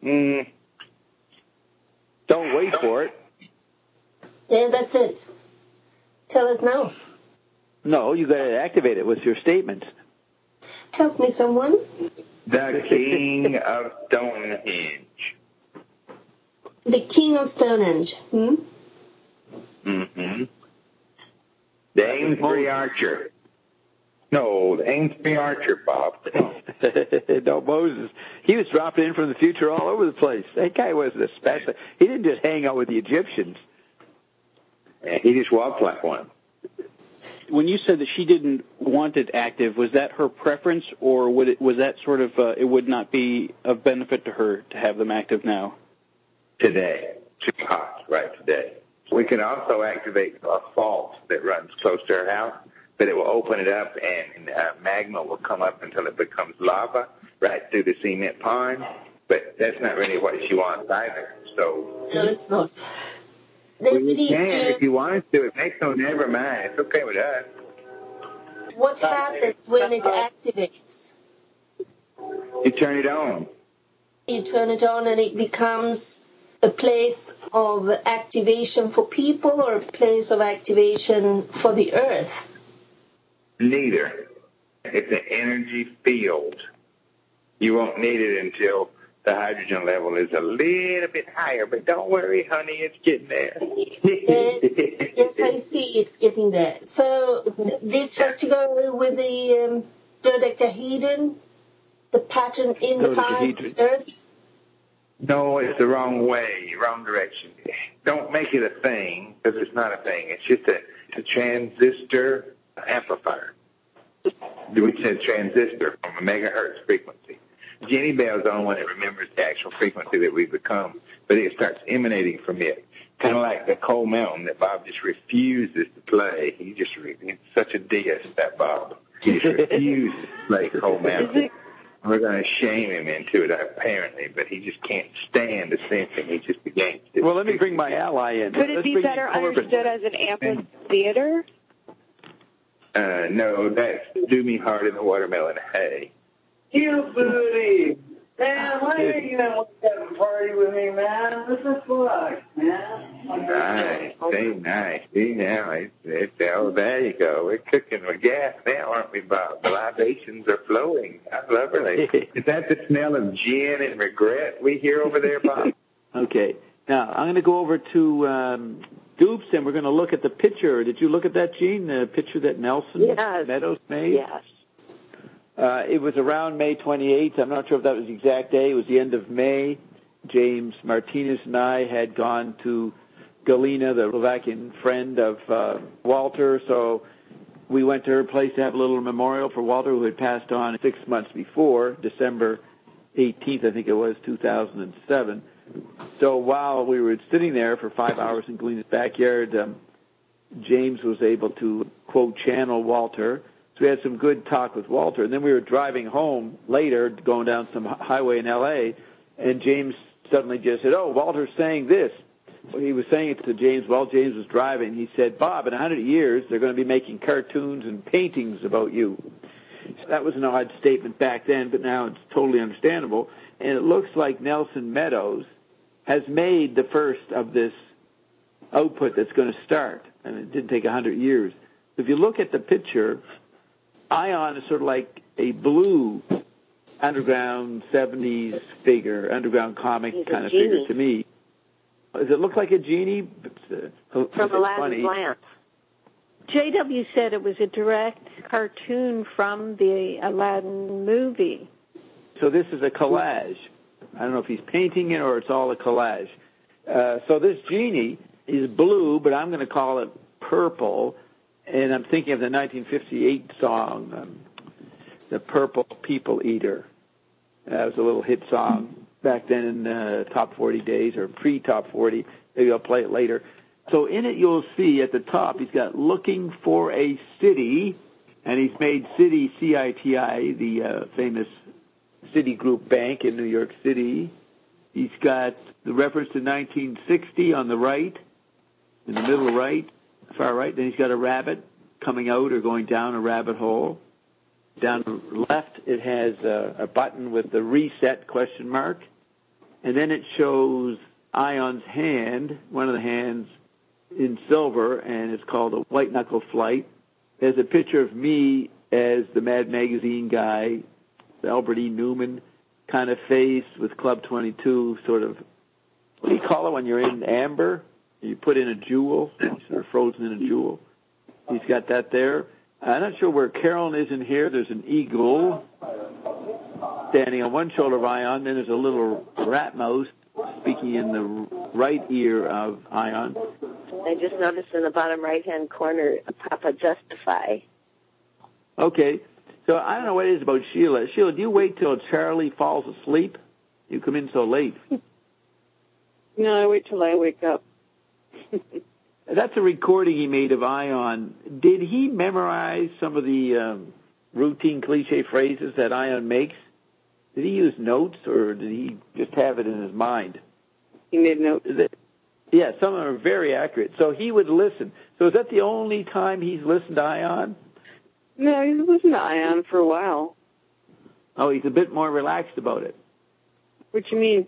Don't wait for it. Yeah, that's it. Tell us now. No, you got to activate it with your statements. Help me, someone. The King of Stonehenge. The King of Stonehenge. Mm-hmm. The Amesbury Archer. No, the Amesbury Archer, Bob. No, Moses. He was dropping in from the future all over the place. That guy wasn't a special. He didn't just hang out with the Egyptians. Yeah, he just walked like one. When you said that she didn't want it active, was that her preference, or was that sort of it would not be of benefit to her to have them active now? Today. Too hot, right, today. We can also activate a fault that runs close to her house, but it will open it up and magma will come up until it becomes lava right through the cement pond. But that's not really what she wants either. So no, it's not. You can if you wanted to. It makes no never mind. It's okay with us. What happens when it activates? You turn it on. You turn it on and it becomes a place of activation for people or a place of activation for the earth? Neither. It's an energy field. You won't need it until the hydrogen level is a little bit higher, but don't worry, honey, it's getting there. Yes, I see it's getting there. So this has to go with the dodecahedron, the pattern inside the earth? No, it's the wrong way, wrong direction. Don't make it a thing, because it's not a thing. It's just a transistor amplifier. We said transistor from a megahertz frequency. Jenny Bell's the only one that remembers the actual frequency that we become, but it starts emanating from it. Kind of like the Coal Mountain that Bob just refuses to play. He's such a deist, that Bob. He just refuses to play Coal Mountain. We're going to shame him into it, apparently, but he just can't stand the symphony. He just against it. Well, let me bring my ally in. Could it be better understood as an amphitheater? No, that's Do Me Hard in the Watermelon Hay. You booty! Man, why are you going to have a party with me, man? This is fun, man. Nice. See, now, there you go. We're cooking with gas now, aren't we, Bob? The libations are flowing. I love it. Is that the smell of gin and regret we hear over there, Bob? Okay. Now, I'm going to go over to Dupes, and we're going to look at the picture. Did you look at that, Gene, the picture that Nelson Meadows made? Yes. It was around May 28th. I'm not sure if that was the exact day. It was the end of May. James Martinez and I had gone to Galina, the Slovakian friend of Walter, so we went to her place to have a little memorial for Walter, who had passed on 6 months before, December 18th, I think it was, 2007. So while we were sitting there for 5 hours in Galina's backyard, James was able to, quote, channel Walter. So we had some good talk with Walter. And then we were driving home later, going down some highway in L.A., and James suddenly just said, Walter's saying this. So he was saying it to James while James was driving. He said, Bob, in 100 years, they're going to be making cartoons and paintings about you. So that was an odd statement back then, but now it's totally understandable. And it looks like Nelson Meadows has made the first of this output that's going to start. And it didn't take 100 years. If you look at the picture, Ion is sort of like a blue underground 70s figure, underground comic kind of genie. figure to me. Does it look like a genie? From Aladdin's lamp. JW said it was a direct cartoon from the Aladdin movie. So this is a collage. I don't know if he's painting it or it's all a collage. So this genie is blue, but I'm going to call it purple. And I'm thinking of the 1958 song, The Purple People Eater. That was a little hit song back then in Top 40 days or pre-Top 40. Maybe I'll play it later. So in it you'll see at the top he's got looking for a city, and he's made Citi, C-I-T-I, the famous Citigroup Bank in New York City. He's got the reference to 1960 on the right, in the middle right, far right. Then he's got a rabbit coming out or going down a rabbit hole. Down the left it has a button with the reset question mark. And then it shows Ion's hand, one of the hands in silver, and it's called a white knuckle flight. There's a picture of me as the Mad Magazine guy, the Albert E. Newman kind of face with Club 22, sort of, what do you call it when you're in amber? You put in a jewel, sort of frozen in a jewel. He's got that there. I'm not sure where Carolyn is in here. There's an eagle standing on one shoulder of Ion. Then there's a little rat mouse speaking in the right ear of Ion. I just noticed in the bottom right-hand corner, Papa Justify. Okay. So I don't know what it is about Sheila. Sheila, do you wait till Charlie falls asleep? You come in so late. No, I wait till I wake up. That's a recording he made of Ion. Did he memorize some of the routine cliche phrases that Ion makes? Did he use notes, or did he just have it in his mind? He made notes. Yeah, some of them are very accurate. So he would listen. So is that the only time he's listened to Ion? No, he's listened to Ion for a while. Oh, he's a bit more relaxed about it. What you mean?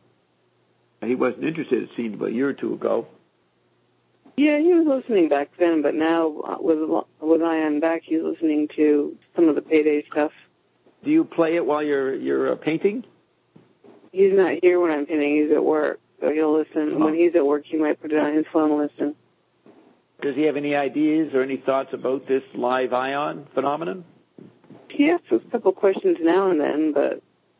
He wasn't interested, it seemed, about a year or two ago. Yeah, he was listening back then, but now with Ion back, he's listening to some of the Payday stuff. Do you play it while you're painting? He's not here when I'm painting. He's at work, so he'll listen. When he's at work, he might put it on his phone and listen. Does he have any ideas or any thoughts about this live Ion phenomenon? He asks a couple questions now and then, but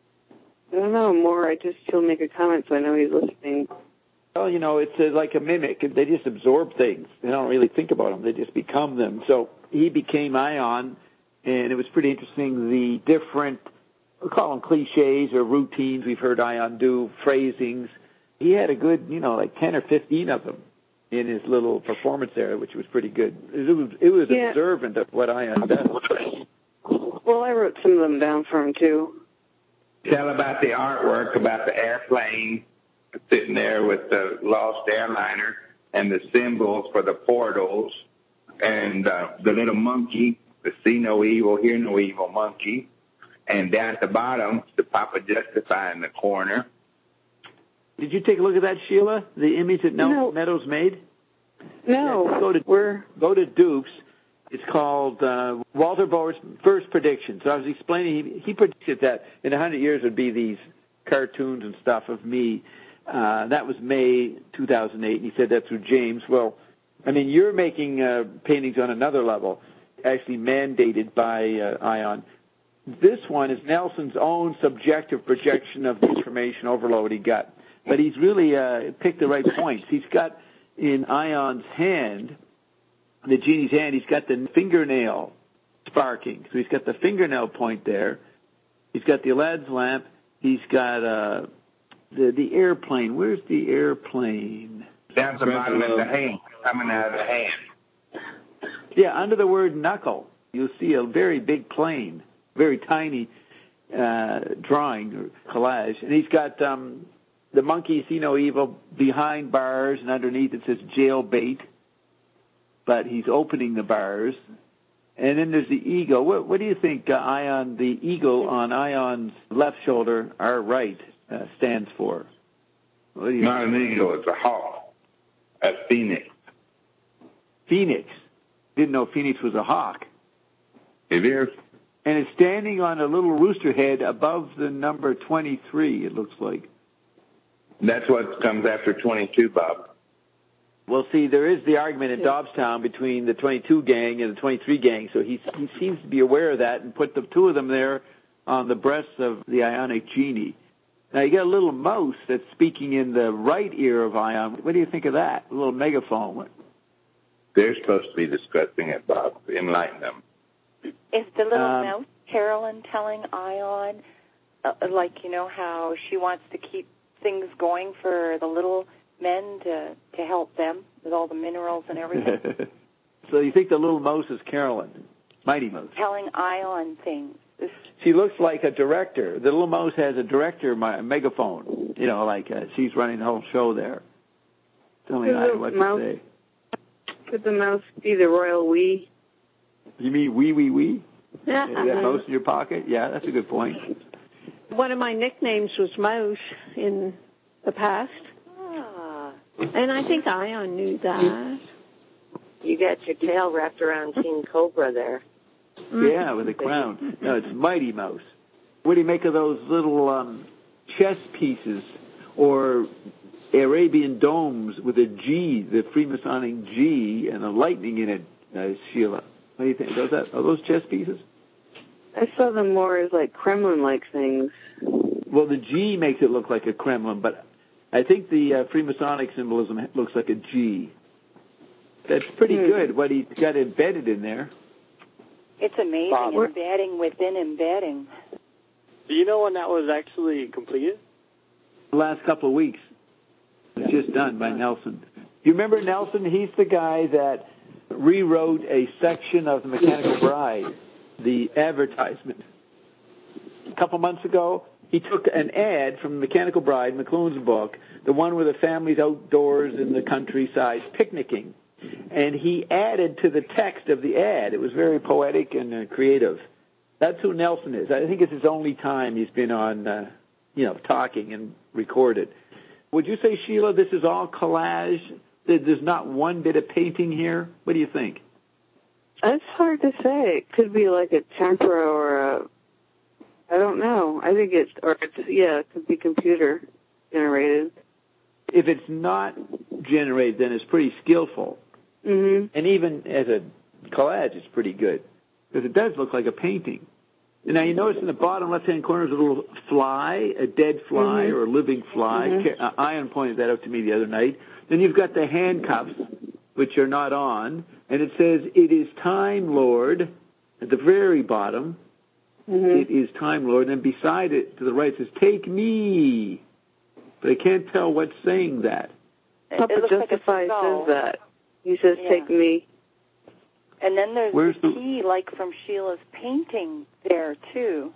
I don't know. More, I just he'll make a comment, so I know he's listening. Well, you know, it's like a mimic. They just absorb things. They don't really think about them. They just become them. So he became Ion, and it was pretty interesting. The different, we'll call them cliches or routines we've heard Ion do, phrasings. He had a good, like 10 or 15 of them in his little performance there, which was pretty good. It was observant of what Ion does. Well, I wrote some of them down for him, too. Tell about the artwork, about the airplane sitting there with the lost airliner and the symbols for the portals and the little monkey, the see no evil, hear no evil monkey. And down at the bottom, the Papa Justify in the corner. Did you take a look at that, Sheila? The image that Meadows made? No. Yeah, go to Dukes. It's called Walter Bower's First Prediction. So I was explaining, he predicted that in 100 years would be these cartoons and stuff of me. That was May 2008, and he said that through James. Well, I mean, you're making paintings on another level, actually mandated by Ion. This one is Nelson's own subjective projection of the information overload he got. But he's really picked the right points. He's got in Ion's hand, the genie's hand, he's got the fingernail sparking. So he's got the fingernail point there. He's got the Aladdin's lamp. He's got the airplane. Where's the airplane? Down the bottom of the hand, coming out of the hand. Yeah, under the word knuckle, you'll see a very big plane, very tiny drawing or collage. And he's got the monkey, see no evil, behind bars, and underneath it says jailbait. But he's opening the bars. And then there's the eagle. What do you think Ion, the eagle on Ion's left shoulder, our right, stands for? What do you Not an eagle, it's a hawk. A phoenix. Phoenix. Didn't know Phoenix was a hawk. It is. and it's standing on a little rooster head above the number 23, it looks like. That's what comes after 22, Bob. Well, see, there is the argument in Dobbstown between the 22 gang and the 23 gang, so he seems to be aware of that and put the two of them there on the breasts of the Ionic genie. Now, you got a little mouse that's speaking in the right ear of Ion. What do you think of that? A little megaphone. They're supposed to be discussing it, Bob. Enlighten them. Is the little mouse Carolyn telling Ion, like, you know, how she wants to keep things going for the little men to help them with all the minerals and everything? So you think the little mouse is Carolyn, Mighty Mouse? Telling Ion things. She looks like a director. The little mouse has a director megaphone. You know, like she's running the whole show there. Telling Ion what to say. Could the mouse be the royal we? You mean wee? That mouse in your pocket? Yeah, that's a good point. One of my nicknames was Mouse in the past. And I think Ion knew that. You got your tail wrapped around King Cobra there. Yeah, with a crown. No, it's Mighty Mouse. What do you make of those little chess pieces or Arabian domes with a G, the Freemasonic G, and a lightning in it, Sheila? What do you think? Are those chess pieces? I saw them more as like Kremlin-like things. Well, the G makes it look like a Kremlin, but I think the Freemasonic symbolism looks like a G. That's pretty good, what he's got embedded in there. It's amazing, embedding within embedding. Do you know when that was actually completed? The last couple of weeks. It's just done by Nelson. You remember Nelson? He's the guy that rewrote a section of The Mechanical Bride, the advertisement. A couple months ago, he took an ad from Mechanical Bride, McLuhan's book, the one where the family's outdoors in the countryside picnicking, and he added to the text of the ad. It was very poetic and creative. That's who Nelson is. I think it's his only time he's been on, talking and recorded. Would you say, Sheila, this is all collage? There's not one bit of painting here? What do you think? It's hard to say. It could be like a tempera or I don't know. I think it could be computer generated. If it's not generated, then it's pretty skillful. Mm-hmm. And even as a collage, it's pretty good. Because it does look like a painting. And now you notice in the bottom left-hand corner is a little fly, a dead fly or a living fly. Mm-hmm. Ian pointed that out to me the other night. Then you've got the handcuffs, which are not on. And it says, "It is time, Lord," at the very bottom. Mm-hmm. "It is time, Lord." And then beside it, to the right, it says, "Take me." But I can't tell what's saying that. Papa Justify says that. He says, "Take me." And then there's the key, like from Sheila's painting there, too.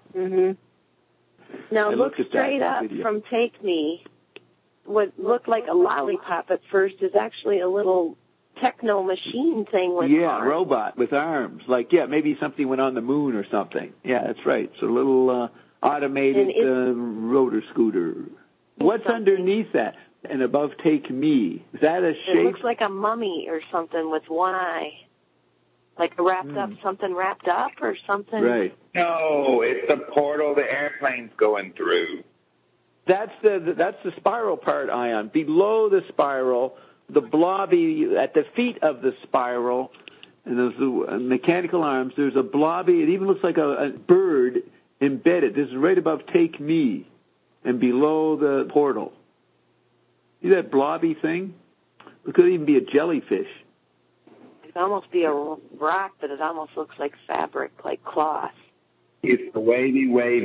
Mm-hmm. Now, look straight up from "Take Me." What looked like a lollipop at first is actually a little techno machine thing with arms. Robot with arms. Like, maybe something went on the moon or something. Yeah, that's right. It's a little automated rotor scooter. What's underneath that? And above "Take Me." Is that a shape? It looks like a mummy or something with one eye. Like something wrapped up or something? Right. No, it's the portal the airplane's going through. That's the spiral part, Ion. Below the spiral, the blobby at the feet of the spiral, and those mechanical arms, there's a blobby. It even looks like a bird embedded. This is right above "Take Me," and below the portal. See that blobby thing? It could even be a jellyfish. It could almost be a rock, but it almost looks like fabric, like cloth. It's the wavy.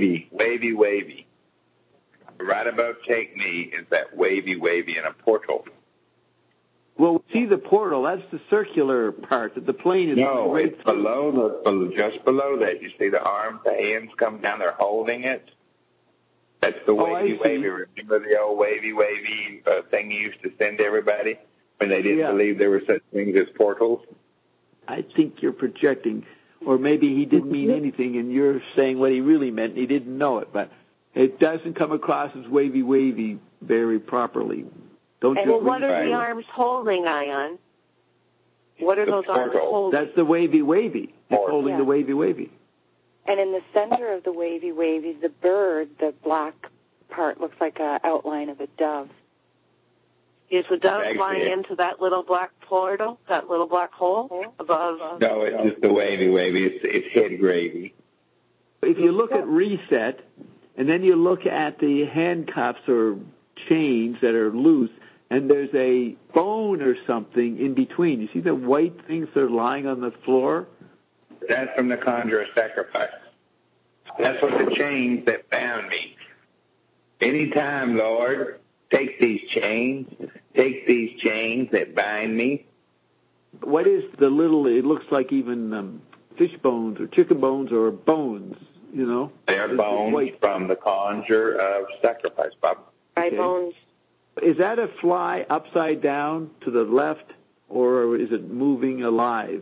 Right above "Take Me" is that wavy in a portal. Well, see the portal, that's the circular part that the plane is... No, it's just below that. You see the arms, the hands come down, they're holding it. That's the wavy. Remember the old wavy thing you used to send to everybody when they didn't believe there were such things as portals? I think you're projecting, or maybe he didn't mean anything and you're saying what he really meant and he didn't know it, but it doesn't come across as wavy very properly. Don't you? Well, what are the arms holding, Ion? What are those arms holding? That's the wavy. It's holding the wavy. And in the center of the wavy, the bird, the black part looks like an outline of a dove. Is the dove flying into that little black portal, that little black hole above? No, it's just the wavy. It's head gravy. If you look at reset, and then you look at the handcuffs or chains that are loose, and there's a bone or something in between. You see the white things that are lying on the floor? That's from the conjurer's sacrifice. That's what the chains that bound me. Anytime, Lord, take these chains that bind me. What is the little, it looks like even fish bones or chicken bones or bones, you know? They're bones from the conjurer of sacrifice, Bob. Okay. Bones. Is that a fly upside down to the left, or is it moving alive?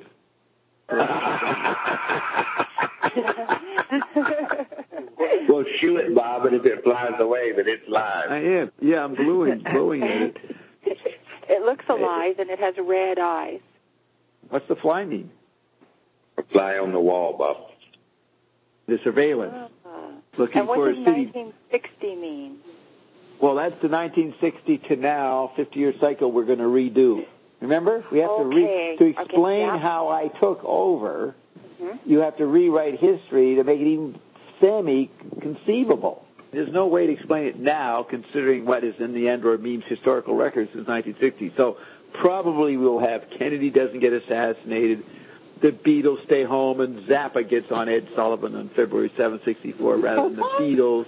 Well, shoot it, Bob, and if it flies away, then it's live. I am. Yeah, I'm blowing at it. It looks alive, and it has red eyes. What's the fly mean? A fly on the wall, Bob. The surveillance. Looking and what for does a city. 1960 mean? Well, that's the 1960 to now 50-year cycle we're going to redo. Remember? We have to explain how I took over. Mm-hmm. You have to rewrite history to make it even semi-conceivable. There's no way to explain it now, considering what is in the Android Memes historical records since 1960. So probably we'll have Kennedy doesn't get assassinated, the Beatles stay home, and Zappa gets on Ed Sullivan on February 7, 1964, rather than the Beatles.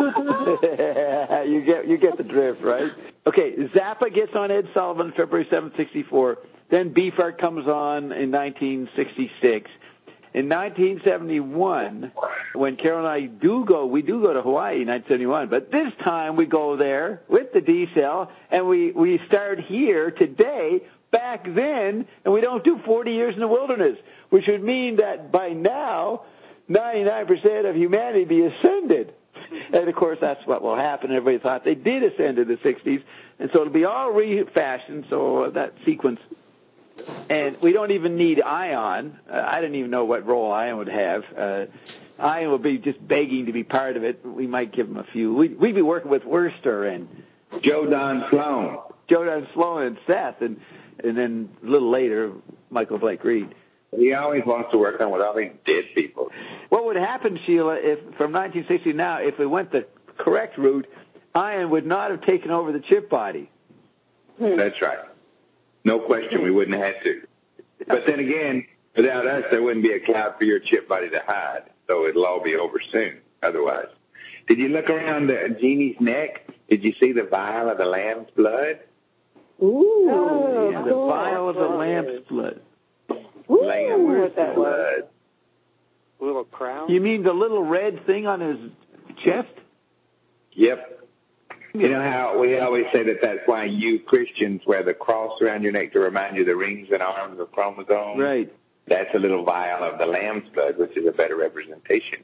You get the drift, right? Okay, Zappa gets on Ed Sullivan February 7, 1964. Then Beefheart comes on in 1966. In 1971, when Carol and I we do go to Hawaii in 1971, but this time we go there with the D-Cell, and we start here today, back then, and we don't do 40 years in the wilderness, which would mean that by now, 99% of humanity be ascended. And, of course, that's what will happen. Everybody thought they did ascend in the 60s, and so it'll be all refashioned, so that sequence. And we don't even need Ion. I didn't even know what role Ion would have. Ion will be just begging to be part of it. We might give him a few. We'd be working with Worcester and Joe Don Sloan and Seth, and then a little later, Michael Blake Reed. He always wants to work on with all these dead people. What would happen, Sheila, if from 1960 to now, if we went the correct route, Ion would not have taken over the chip body? That's right. No question, we wouldn't have had to. But then again, without us, there wouldn't be a cloud for your chip body to hide. So it'll all be over soon, otherwise. Did you look around Jeannie's neck? Did you see the vial of the lamb's blood? Ooh. Oh, yeah, the vial of the lamb's blood. Lamb's blood. A little crown? You mean the little red thing on his chest? Yep. You know how we always say that that's why you Christians wear the cross around your neck to remind you the rings and arms of chromosomes? Right. That's a little vial of the lamb's blood, which is a better representation.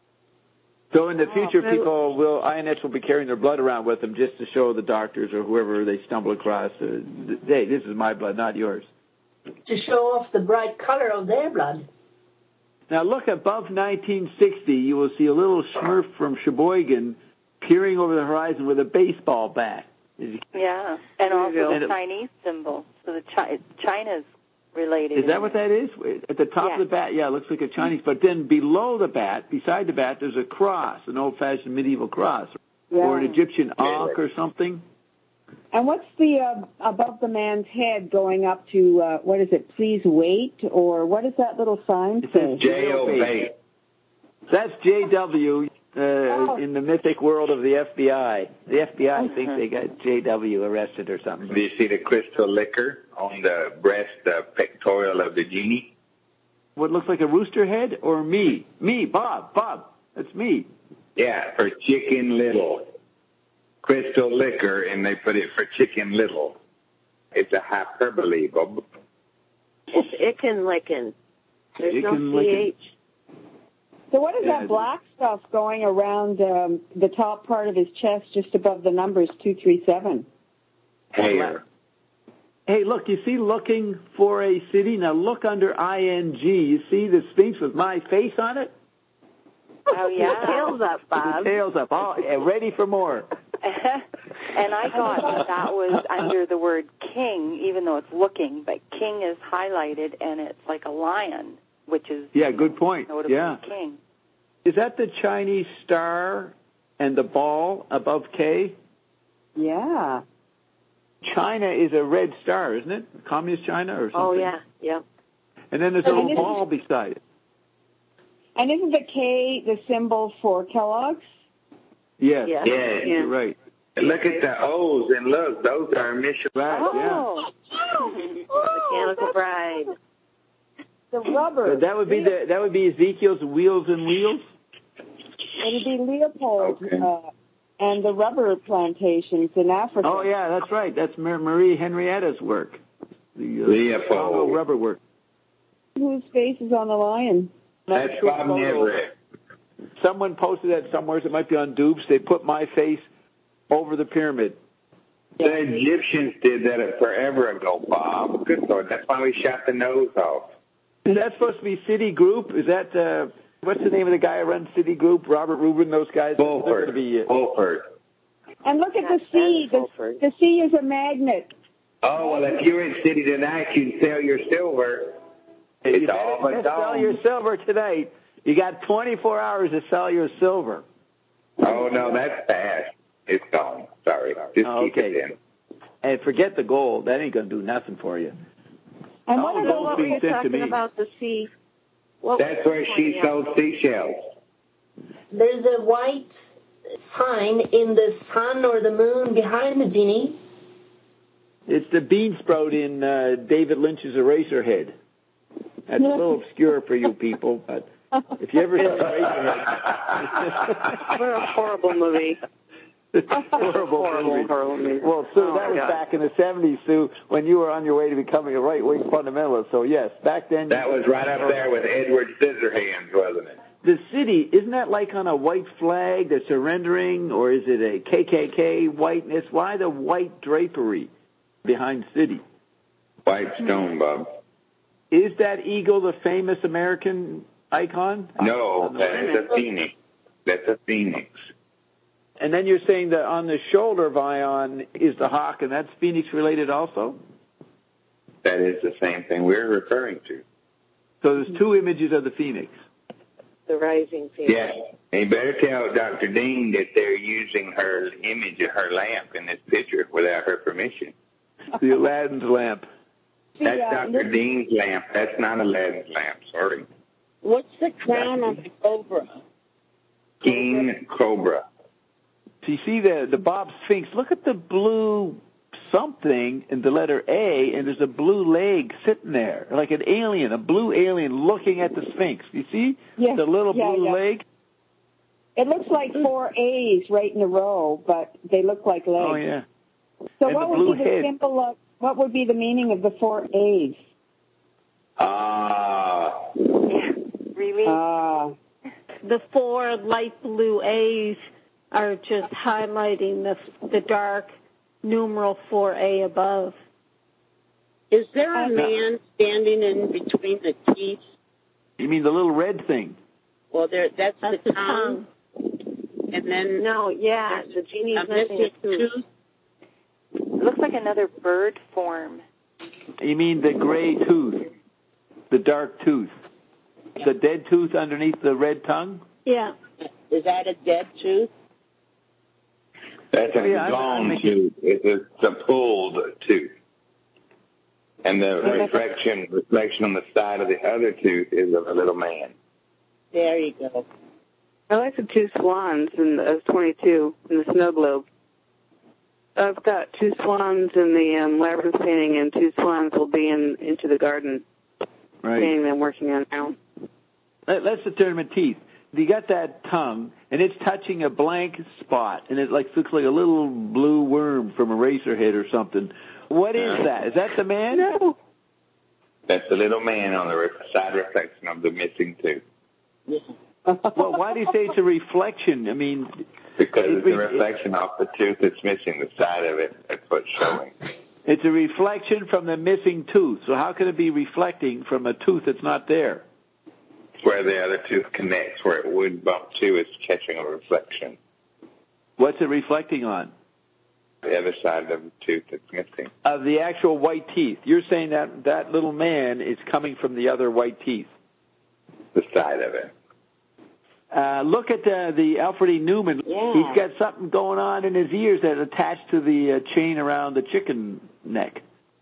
So in the future, INS will be carrying their blood around with them just to show the doctors or whoever they stumble across, hey, this is my blood, not yours. To show off the bright color of their blood. Now look above 1960, you will see a little Smurf from Sheboygan peering over the horizon with a baseball bat. Yeah, and also the Chinese symbol. So China's related. Is that what that is? At the top of the bat, it looks like a Chinese. But then below the bat, beside the bat, there's a cross, an old-fashioned medieval cross, or an Egyptian ankh or something. And what's the above the man's head going up to, what is it, please wait? Or what does that little sign say? It says J.O. That's J.W. In the mythic world of the FBI. The FBI thinks they got J.W. arrested or something. Do you see the crystal liquor on the breast, pectoral of the genie? What looks like a rooster head or me? Me, Bob, that's me. Yeah, for Chicken Little. Crystal liquor, and they put it for Chicken Little. It's a hyperbole, Bob. It's Ickenlicken. There's no CH. So what is that black stuff going around the top part of his chest just above the numbers 237? Hair. Hey, look, you see looking for a city? Now look under ING. You see the Sphinx with my face on it? Oh, yeah. Tails up, Bob. Tails up. Oh, ready for more. And I thought that was under the word king, even though it's looking, but king is highlighted, and it's like a lion, which is good point. Notably king. Is that the Chinese star and the ball above K? Yeah. China is a red star, isn't it? Communist China or something? Oh, yeah. And then there's a little ball beside it. And isn't the K the symbol for Kellogg's? Yes. Yeah. You're right. Look at the O's, and look, those are Michelin. Right, Mechanical Bride. The rubber. That would be Ezekiel's Wheels and Wheels? It'd be Leopold and the rubber plantations in Africa. Oh, yeah, that's right. That's Marie Henrietta's work. The Leopold. Rubber work. Whose face is on the lion? That's Bob Neverett. Someone posted that somewhere. It might be on Dupes. They put my face over the pyramid. The Egyptians did that forever ago, Bob. Good Lord. That's why we shot the nose off. Is that supposed to be Citigroup? Is that, what's the name of the guy who runs Citigroup? Robert Rubin, those guys? Fulford. And look at the sea. The sea is a magnet. Oh, well, if you're in City tonight, you can sell your silver. It's all but sell your silver tonight. You got 24 hours to sell your silver. Oh, no, that's fast. It's gone. Sorry. Just keep it in. And forget the gold. That ain't going to do nothing for you. And what were you talking about the sea? That's where she sold seashells. There's a white sign in the sun or the moon behind the genie. It's the bean sprout in David Lynch's Eraserhead. That's a little obscure for you people, but if you ever see Eraserhead... What a horrible movie. Horrible movie. Well, Sue, that was back in the 70s, Sue, when you were on your way to becoming a right-wing fundamentalist. So, yes, back then... That was right up there with Edward Scissorhands, wasn't it? The city, isn't that like on a white flag, they're surrendering, or is it a KKK whiteness? Why the white drapery behind city? White stone, Bob. Is that eagle the famous American icon? No, that's a phoenix. That's a phoenix. And then you're saying that on the shoulder of Ion is the hawk, and that's Phoenix related also? That is the same thing we're referring to. So there's two images of the Phoenix. The rising Phoenix. Yes. And you better tell Dr. Dean that they're using her image of her lamp in this picture without her permission. The Aladdin's lamp. That's Dr. Dean's lamp. That's not Aladdin's lamp. Sorry. What's the crown on the cobra? King Cobra. So you see the Bob Sphinx. Look at the blue something in the letter A, and there's a blue leg sitting there, like an alien, a blue alien looking at the Sphinx. You see the little blue leg? It looks like 4 A's right in a row, but they look like legs. Oh, yeah. So and what would be the symbol of, what would be the meaning of the 4 A's? Really? The 4 light blue A's are just highlighting the dark numeral 4A above. Is there a man standing in between the teeth? You mean the little red thing? Well, that's the tongue. And then the genie's missing a tooth. It looks like another bird form. You mean the gray tooth, the dark tooth, the dead tooth underneath the red tongue? Yeah. Is that a dead tooth? That's a gone tooth. It's a pulled tooth. And the reflection on the side of the other tooth is of a little man. There you go. I like the 2 swans of 22 in the snow globe. I've got 2 swans in the labyrinth painting, and 2 swans will be into the garden painting that I'm working on now. Let's determine teeth. You got that tongue, and it's touching a blank spot, and it looks like a little blue worm from Eraserhead or something. What is that? Is that the man? No. That's the little man on the side reflection of the missing tooth. Well, why do you say it's a reflection? I mean... Because it's a reflection off the tooth that's missing, the side of it. That's what's showing. It's a reflection from the missing tooth. So how can it be reflecting from a tooth that's not there? Where the other tooth connects, where it would bump to, is catching a reflection. What's it reflecting on? The other side of the tooth that's missing. Of the actual white teeth. You're saying that little man is coming from the other white teeth. The side of it. Look at the Alfred E. Newman. Yeah. He's got something going on in his ears that's attached to the chain around the chicken neck.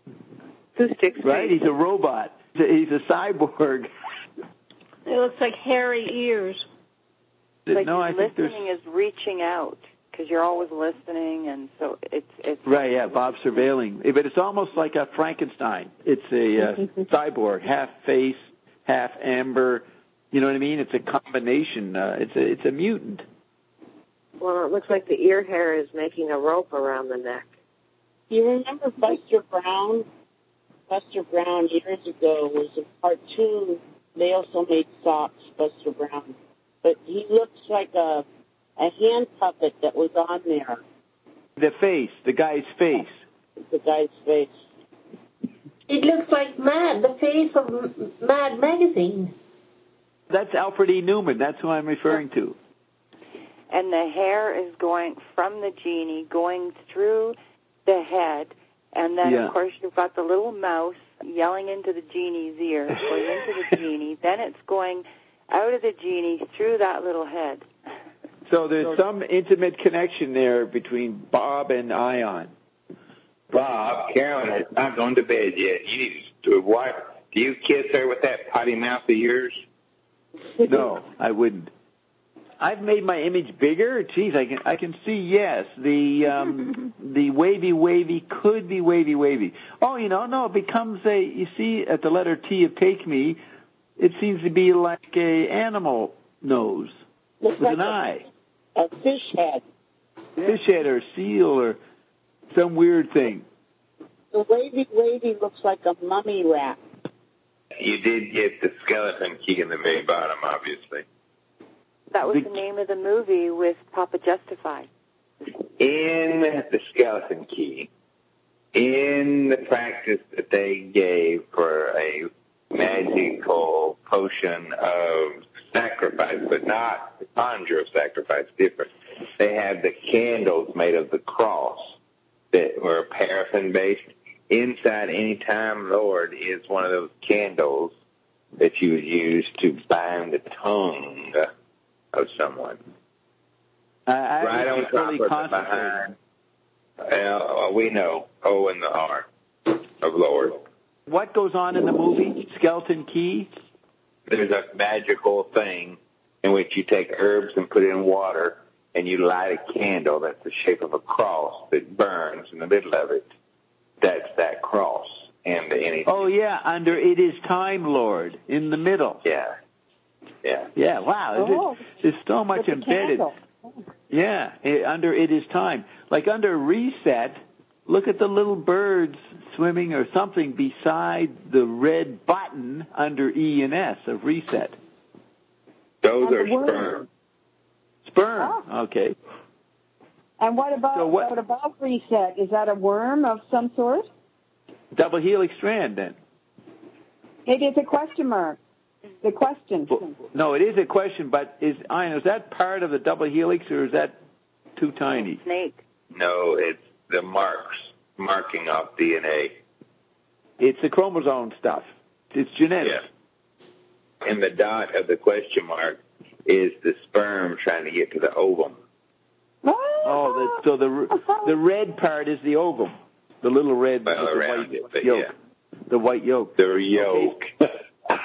Right? He's a robot. He's a cyborg. It looks like hairy ears. Like no, I think listening is reaching out because you're always listening, and so it's right. Yeah, Bob surveilling, but it's almost like a Frankenstein. It's a cyborg, half face, half amber. You know what I mean? It's a combination. It's a mutant. Well, it looks like the ear hair is making a rope around the neck. You remember Buster Brown? Buster Brown years ago was a cartoon. They also made socks, Buster Brown. But he looks like a hand puppet that was on there. The face, the guy's face. The guy's face. It looks like Mad, the face of Mad magazine. That's Alfred E. Newman. That's who I'm referring to. And the hair is going from the genie, going through the head, and then, of course, you've got the little mouse yelling into the genie's ear, going into the genie. Then it's going out of the genie through that little head. So there's some intimate connection there between Bob and Ion. Bob, Carolyn has not gone to bed yet. You need to wipe. Do you kiss her with that potty mouth of yours? No, I wouldn't. I've made my image bigger. Geez, I can see. Yes, the wavy could be wavy. Oh, no, it becomes a. You see, at the letter T of Take Me, it seems to be like a animal nose with like an eye. A fish head. Fish head or seal or some weird thing. The wavy looks like a mummy wrap. You did get the skeleton key in the very bottom, obviously. That was the name of the movie with Papa Justified. In the skeleton key, in the practice that they gave for a magical potion of sacrifice, but not the conjure of sacrifice, different. They have the candles made of the cross that were paraffin-based. Inside Any Time Lord is one of those candles that you would use to bind the tongue of someone. Right on top really of the behind. We know O and the R of Lord. What goes on in the movie Skeleton Key? There's a magical thing in which you take herbs and put it in water, and you light a candle that's the shape of a cross that burns in the middle of it. That's that cross. And oh, yeah, under It Is Time, Lord, in the middle. Yeah. Yeah, wow. There's so much embedded. Yeah, under It Is Time. Like under Reset, look at the little birds swimming or something beside the red button under E and S of Reset. Those are sperm. Sperm, okay. And what about Reset? Is that a worm of some sort? Double helix strand, then. It is a question mark. The question. No, it is a question, but is that part of the double helix, or is that too tiny? Snake. No, it's the marking off DNA. It's the chromosome stuff. It's genetic. Yeah. And the dot of the question mark is the sperm trying to get to the ovum. Oh, so the red part is the ovum, the little red, around the white yolk. Yeah. The white yolk. The yolk. Okay.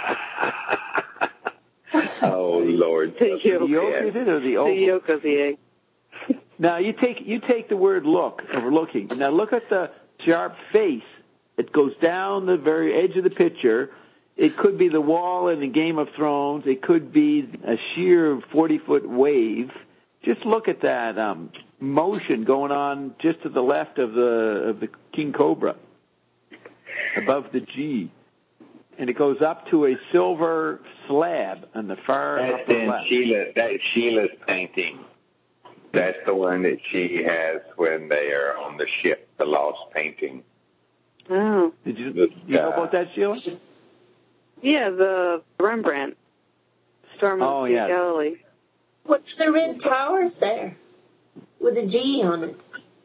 Oh Lord. The yolk is it or the ovum? The yolk of the egg. Now you take the word look or looking. Now look at the sharp face. It goes down the very edge of the picture. It could be the wall in the Game of Thrones. It could be a sheer 40-foot wave. Just look at that motion going on just to the left of the King Cobra, above the G, and it goes up to a silver slab on the far upper left. That's Sheila's painting. That's the one that she has when they are on the ship, the lost painting. Oh. Did you know about that, Sheila? Yeah, the Rembrandt. Storm of Sea Galilee. What's the red towers there with a G on it?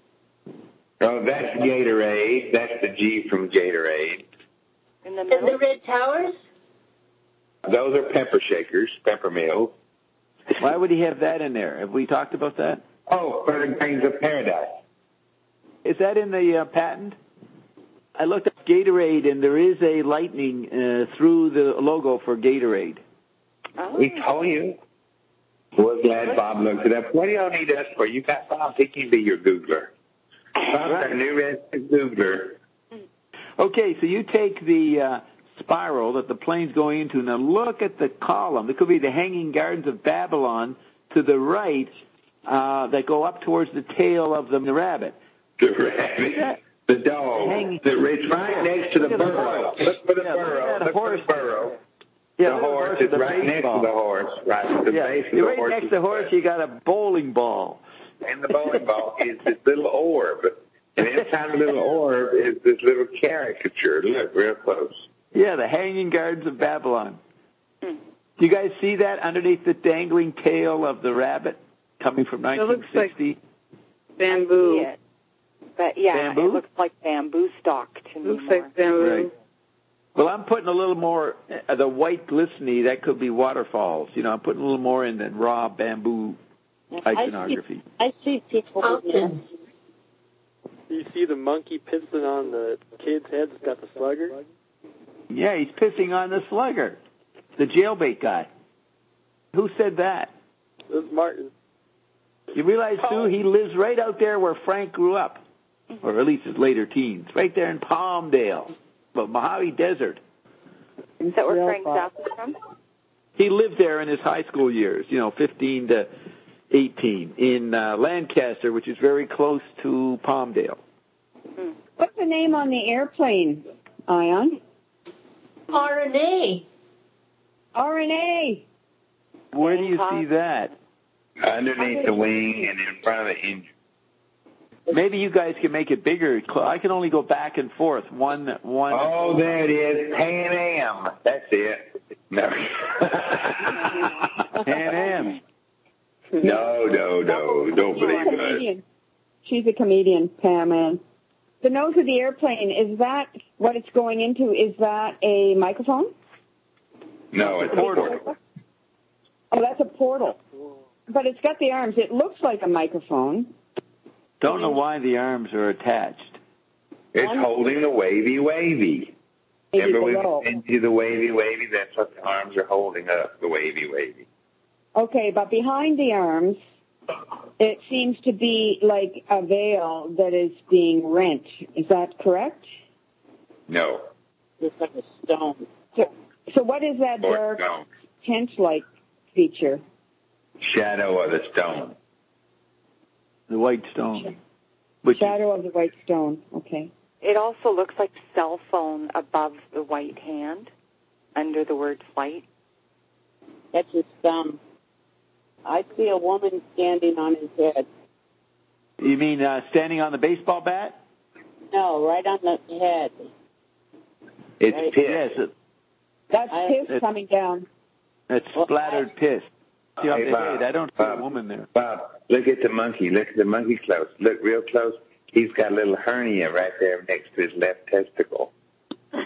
Oh, that's Gatorade. That's the G from Gatorade. And the red towers? Those are pepper shakers, pepper mills. Why would he have that in there? Have we talked about that? Oh, for the grains of paradise. Is that in the patent? I looked up Gatorade, and there is a lightning through the logo for Gatorade. Oh. We told you. We're glad Bob looked it up. What do y'all need us for? You got Bob. He can be your Googler. Bob's our new resident Googler. Okay, so you take the spiral that the plane's going into. Now look at the column. It could be the Hanging Gardens of Babylon to the right that go up towards the tail of the rabbit. The rabbit. The dog. It's right next to the burrow. Look for the burrow. Look for the burrow. Yeah, the horse is right next to the horse. Right at the base of the horse. Right next to the horse, you got a bowling ball. And the bowling ball is this little orb. And inside the little orb is this little caricature. Look, real close. Yeah, the Hanging Gardens of Babylon. Do you guys see that underneath the dangling tail of the rabbit coming from 1960? It looks like bamboo. But yeah, bamboo? It looks like bamboo stalk to me. Looks like bamboo. Right. Well, I'm putting a little more, the white glistening, that could be waterfalls. You know, I'm putting a little more in than raw bamboo iconography. I see people. Mountains. You see the monkey pissing on the kid's head that's got the slugger? Yeah, he's pissing on the slugger, the jailbait guy. Who said that? It was Martin. You realize, Sue, he lives right out there where Frank grew up, or at least his later teens, right there in Palmdale, the Mojave Desert. Is that where Frank Zappa is from? He lived there in his high school years, 15 to 18, in Lancaster, which is very close to Palmdale. What's the name on the airplane, Ion? RNA. RNA. Where do you see that? Underneath the wing and in front of the engine. Maybe you guys can make it bigger. I can only go back and forth. One. Oh, there it is. Pan Am. That's it. No. Pan Am. No. Don't believe it. She's a comedian, Pam Ann. The nose of the airplane, is that what it's going into? Is that a microphone? No, it's a portal. Oh, that's a portal. But it's got the arms. It looks like a microphone. Don't know why the arms are attached. It's holding the wavy. Remember we sent you the wavy? That's what the arms are holding up, the wavy. Okay, but behind the arms, it seems to be like a veil that is being rent. Is that correct? No. It's like a stone. So what is that dark tent-like feature? Shadow of the stone. The white stone. Shadow of the white stone. Okay. It also looks like cell phone above the white hand, under the word flight. That's his thumb. I see a woman standing on his head. You mean standing on the baseball bat? No, right on the head. It's right. piss. Yes. That's piss coming down. That's splattered piss. See on the head. I don't see a woman there. Bob, look at the monkey. Look at the monkey close. Look real close. He's got a little hernia right there next to his left testicle. Oh,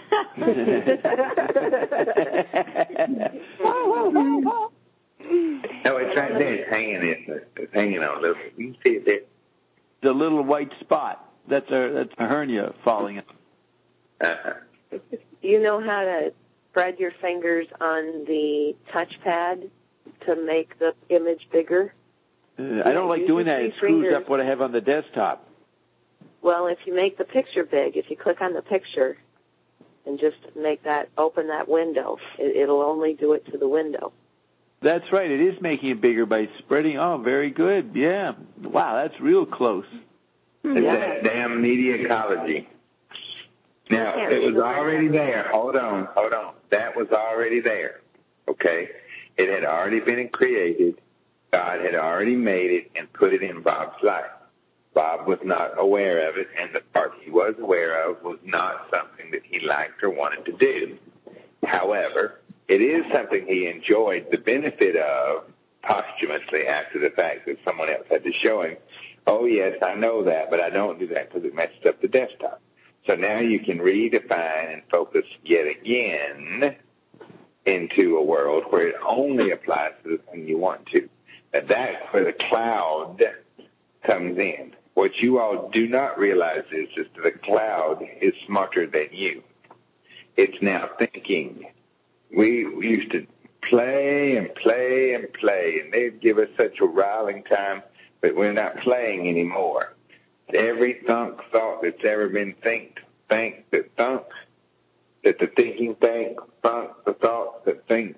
No, it's right there. It's hanging on a little bit. You can see it there. The little white spot. That's a hernia falling in. Do you know how to spread your fingers on the touchpad to make the image bigger? I don't like doing that. It screws up what I have on the desktop. Well, if you make the picture big, if you click on the picture and just open that window, it'll only do it to the window. That's right. It is making it bigger by spreading. Oh, very good. Yeah. Wow, that's real close. It's that damn media ecology. Now, it was already there. Hold on. That was already there. Okay? It had already been created. God had already made it and put it in Bob's life. Bob was not aware of it, and the part he was aware of was not something that he liked or wanted to do. However, It is something he enjoyed the benefit of posthumously after the fact that someone else had to show him, oh, yes, I know that, but I don't do that because it messes up the desktop. So now you can redefine and focus yet again into a world where it only applies to the thing you want to. And that's where the cloud comes in. What you all do not realize is that the cloud is smarter than you. It's now thinking. We used to play and play and play, and they'd give us such a riling time, but we're not playing anymore. Every thunk thought that's ever been think that thunks, that the thinking think, the thoughts that think,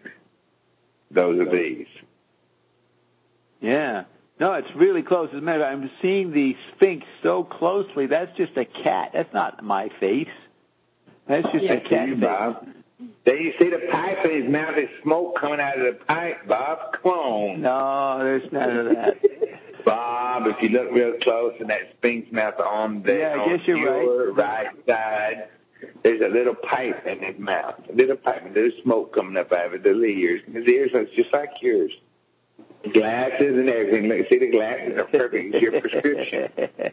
those are these. Yeah. No, it's really close. As a matter of fact, I'm seeing the Sphinx so closely. That's just a cat. That's not my face. That's just a cat face. Bob. There you see the pipe in his mouth. There's smoke coming out of the pipe, Bob. Come on. No, there's none of that. Bob, if you look real close in that Sphinx mouth on your right side, there's a little pipe in his mouth. A little pipe, and there's smoke coming up out of his ears. His ears look just like yours. Glasses and everything. Look, see the glasses are perfect. It's your prescription.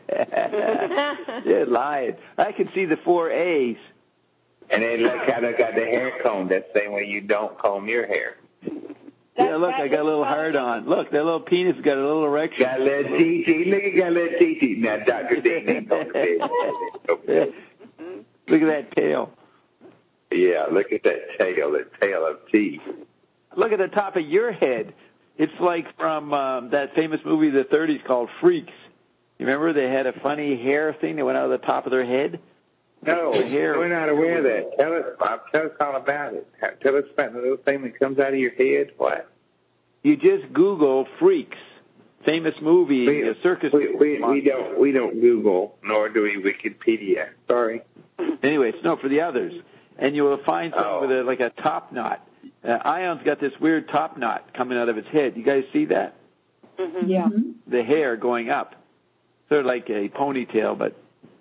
You're lying. I can see the 4 A's. And then look how they got the hair combed. That's the same way you don't comb your hair. Yeah, look, I got a little hard on. Look, that little penis got a little erection. Got a little TT. Look, it got a little TT. Now, Dr. Dean ain't going to bed. Look at that tail. Yeah, look at that tail of teeth. Look at the top of your head. It's like from that famous movie of the 30s called Freaks. You remember they had a funny hair thing that went out of the top of their head? No, we're not aware of that. Tell us, Bob. Tell us all about it. Tell us about the little thing that comes out of your head. What? You just Google Freaks, famous movie, a circus. We don't Google, nor do we Wikipedia. Sorry. Anyway, it's no for the others, and you will find something with like a top knot. Ion's got this weird top knot coming out of his head. You guys see that? Mm-hmm. Yeah. The hair going up, sort of like a ponytail, but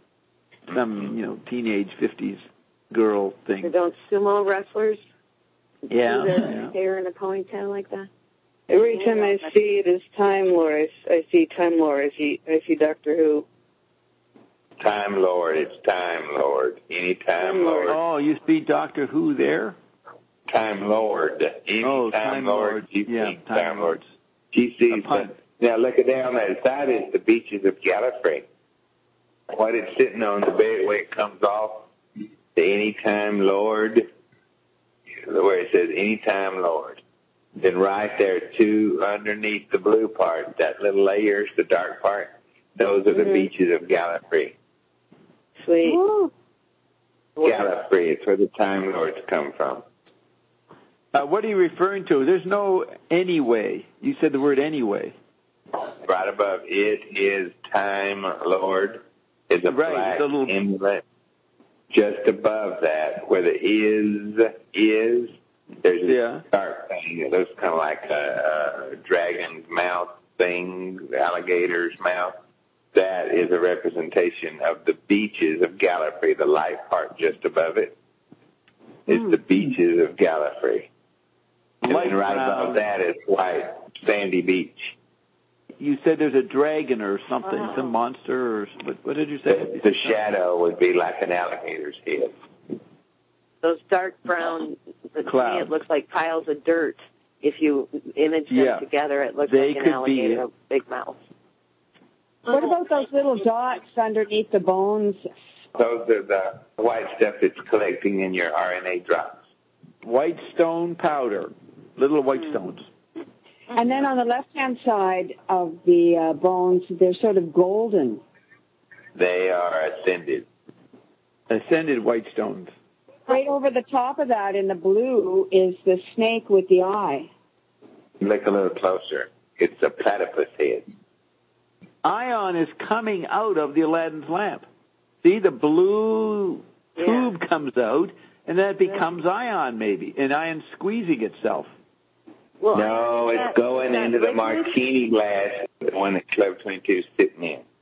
some teenage 50s girl thing. Don't sumo wrestlers do their hair in a ponytail like that? Every time I see it as Time Lord, I see Time Lord. I see Doctor Who. Time Lord. It's Time Lord. Anytime Lord. Oh, you see Doctor Who there? Time Lord. Time Lord. Time Lords. She sees now look at down that side is the beaches of Gallifrey. What it's sitting on the bed where it comes off, the Anytime Lord, where it says Anytime Lord. Then right there, too, underneath the blue part, that little layers, the dark part, those are the beaches of Gallifrey. Sweet. Ooh. Gallifrey, it's where the Time Lords come from. What are you referring to? There's no anyway. You said the word anyway. Right above it is Time Lord. Is a black inlet. Just above that, where the is, there's a dark thing. It looks kind of like a dragon's mouth thing, the alligator's mouth. That is a representation of the beaches of Gallifrey. The light part just above it is the beaches of Gallifrey. And then right above that is white, sandy beach. You said there's a dragon or something, some monster, or what did you say? The shadow would be like an alligator's head. Those dark brown, clouds. It looks like piles of dirt. If you image them together, it looks like an alligator, big mouth. What about those little dots underneath the bones? Those are the white stuff that's collecting in your RNA drops. White stone powder, little white stones. And then on the left-hand side of the bones, they're sort of golden. They are ascended. Ascended white stones. Right over the top of that in the blue is the snake with the eye. Look a little closer. It's a platypus head. Ion is coming out of the Aladdin's lamp. See, the blue tube comes out, and then it becomes Ion, maybe, and Ion's squeezing itself. Well, no, it's going into the martini glass, the one that Club 22 is sitting in.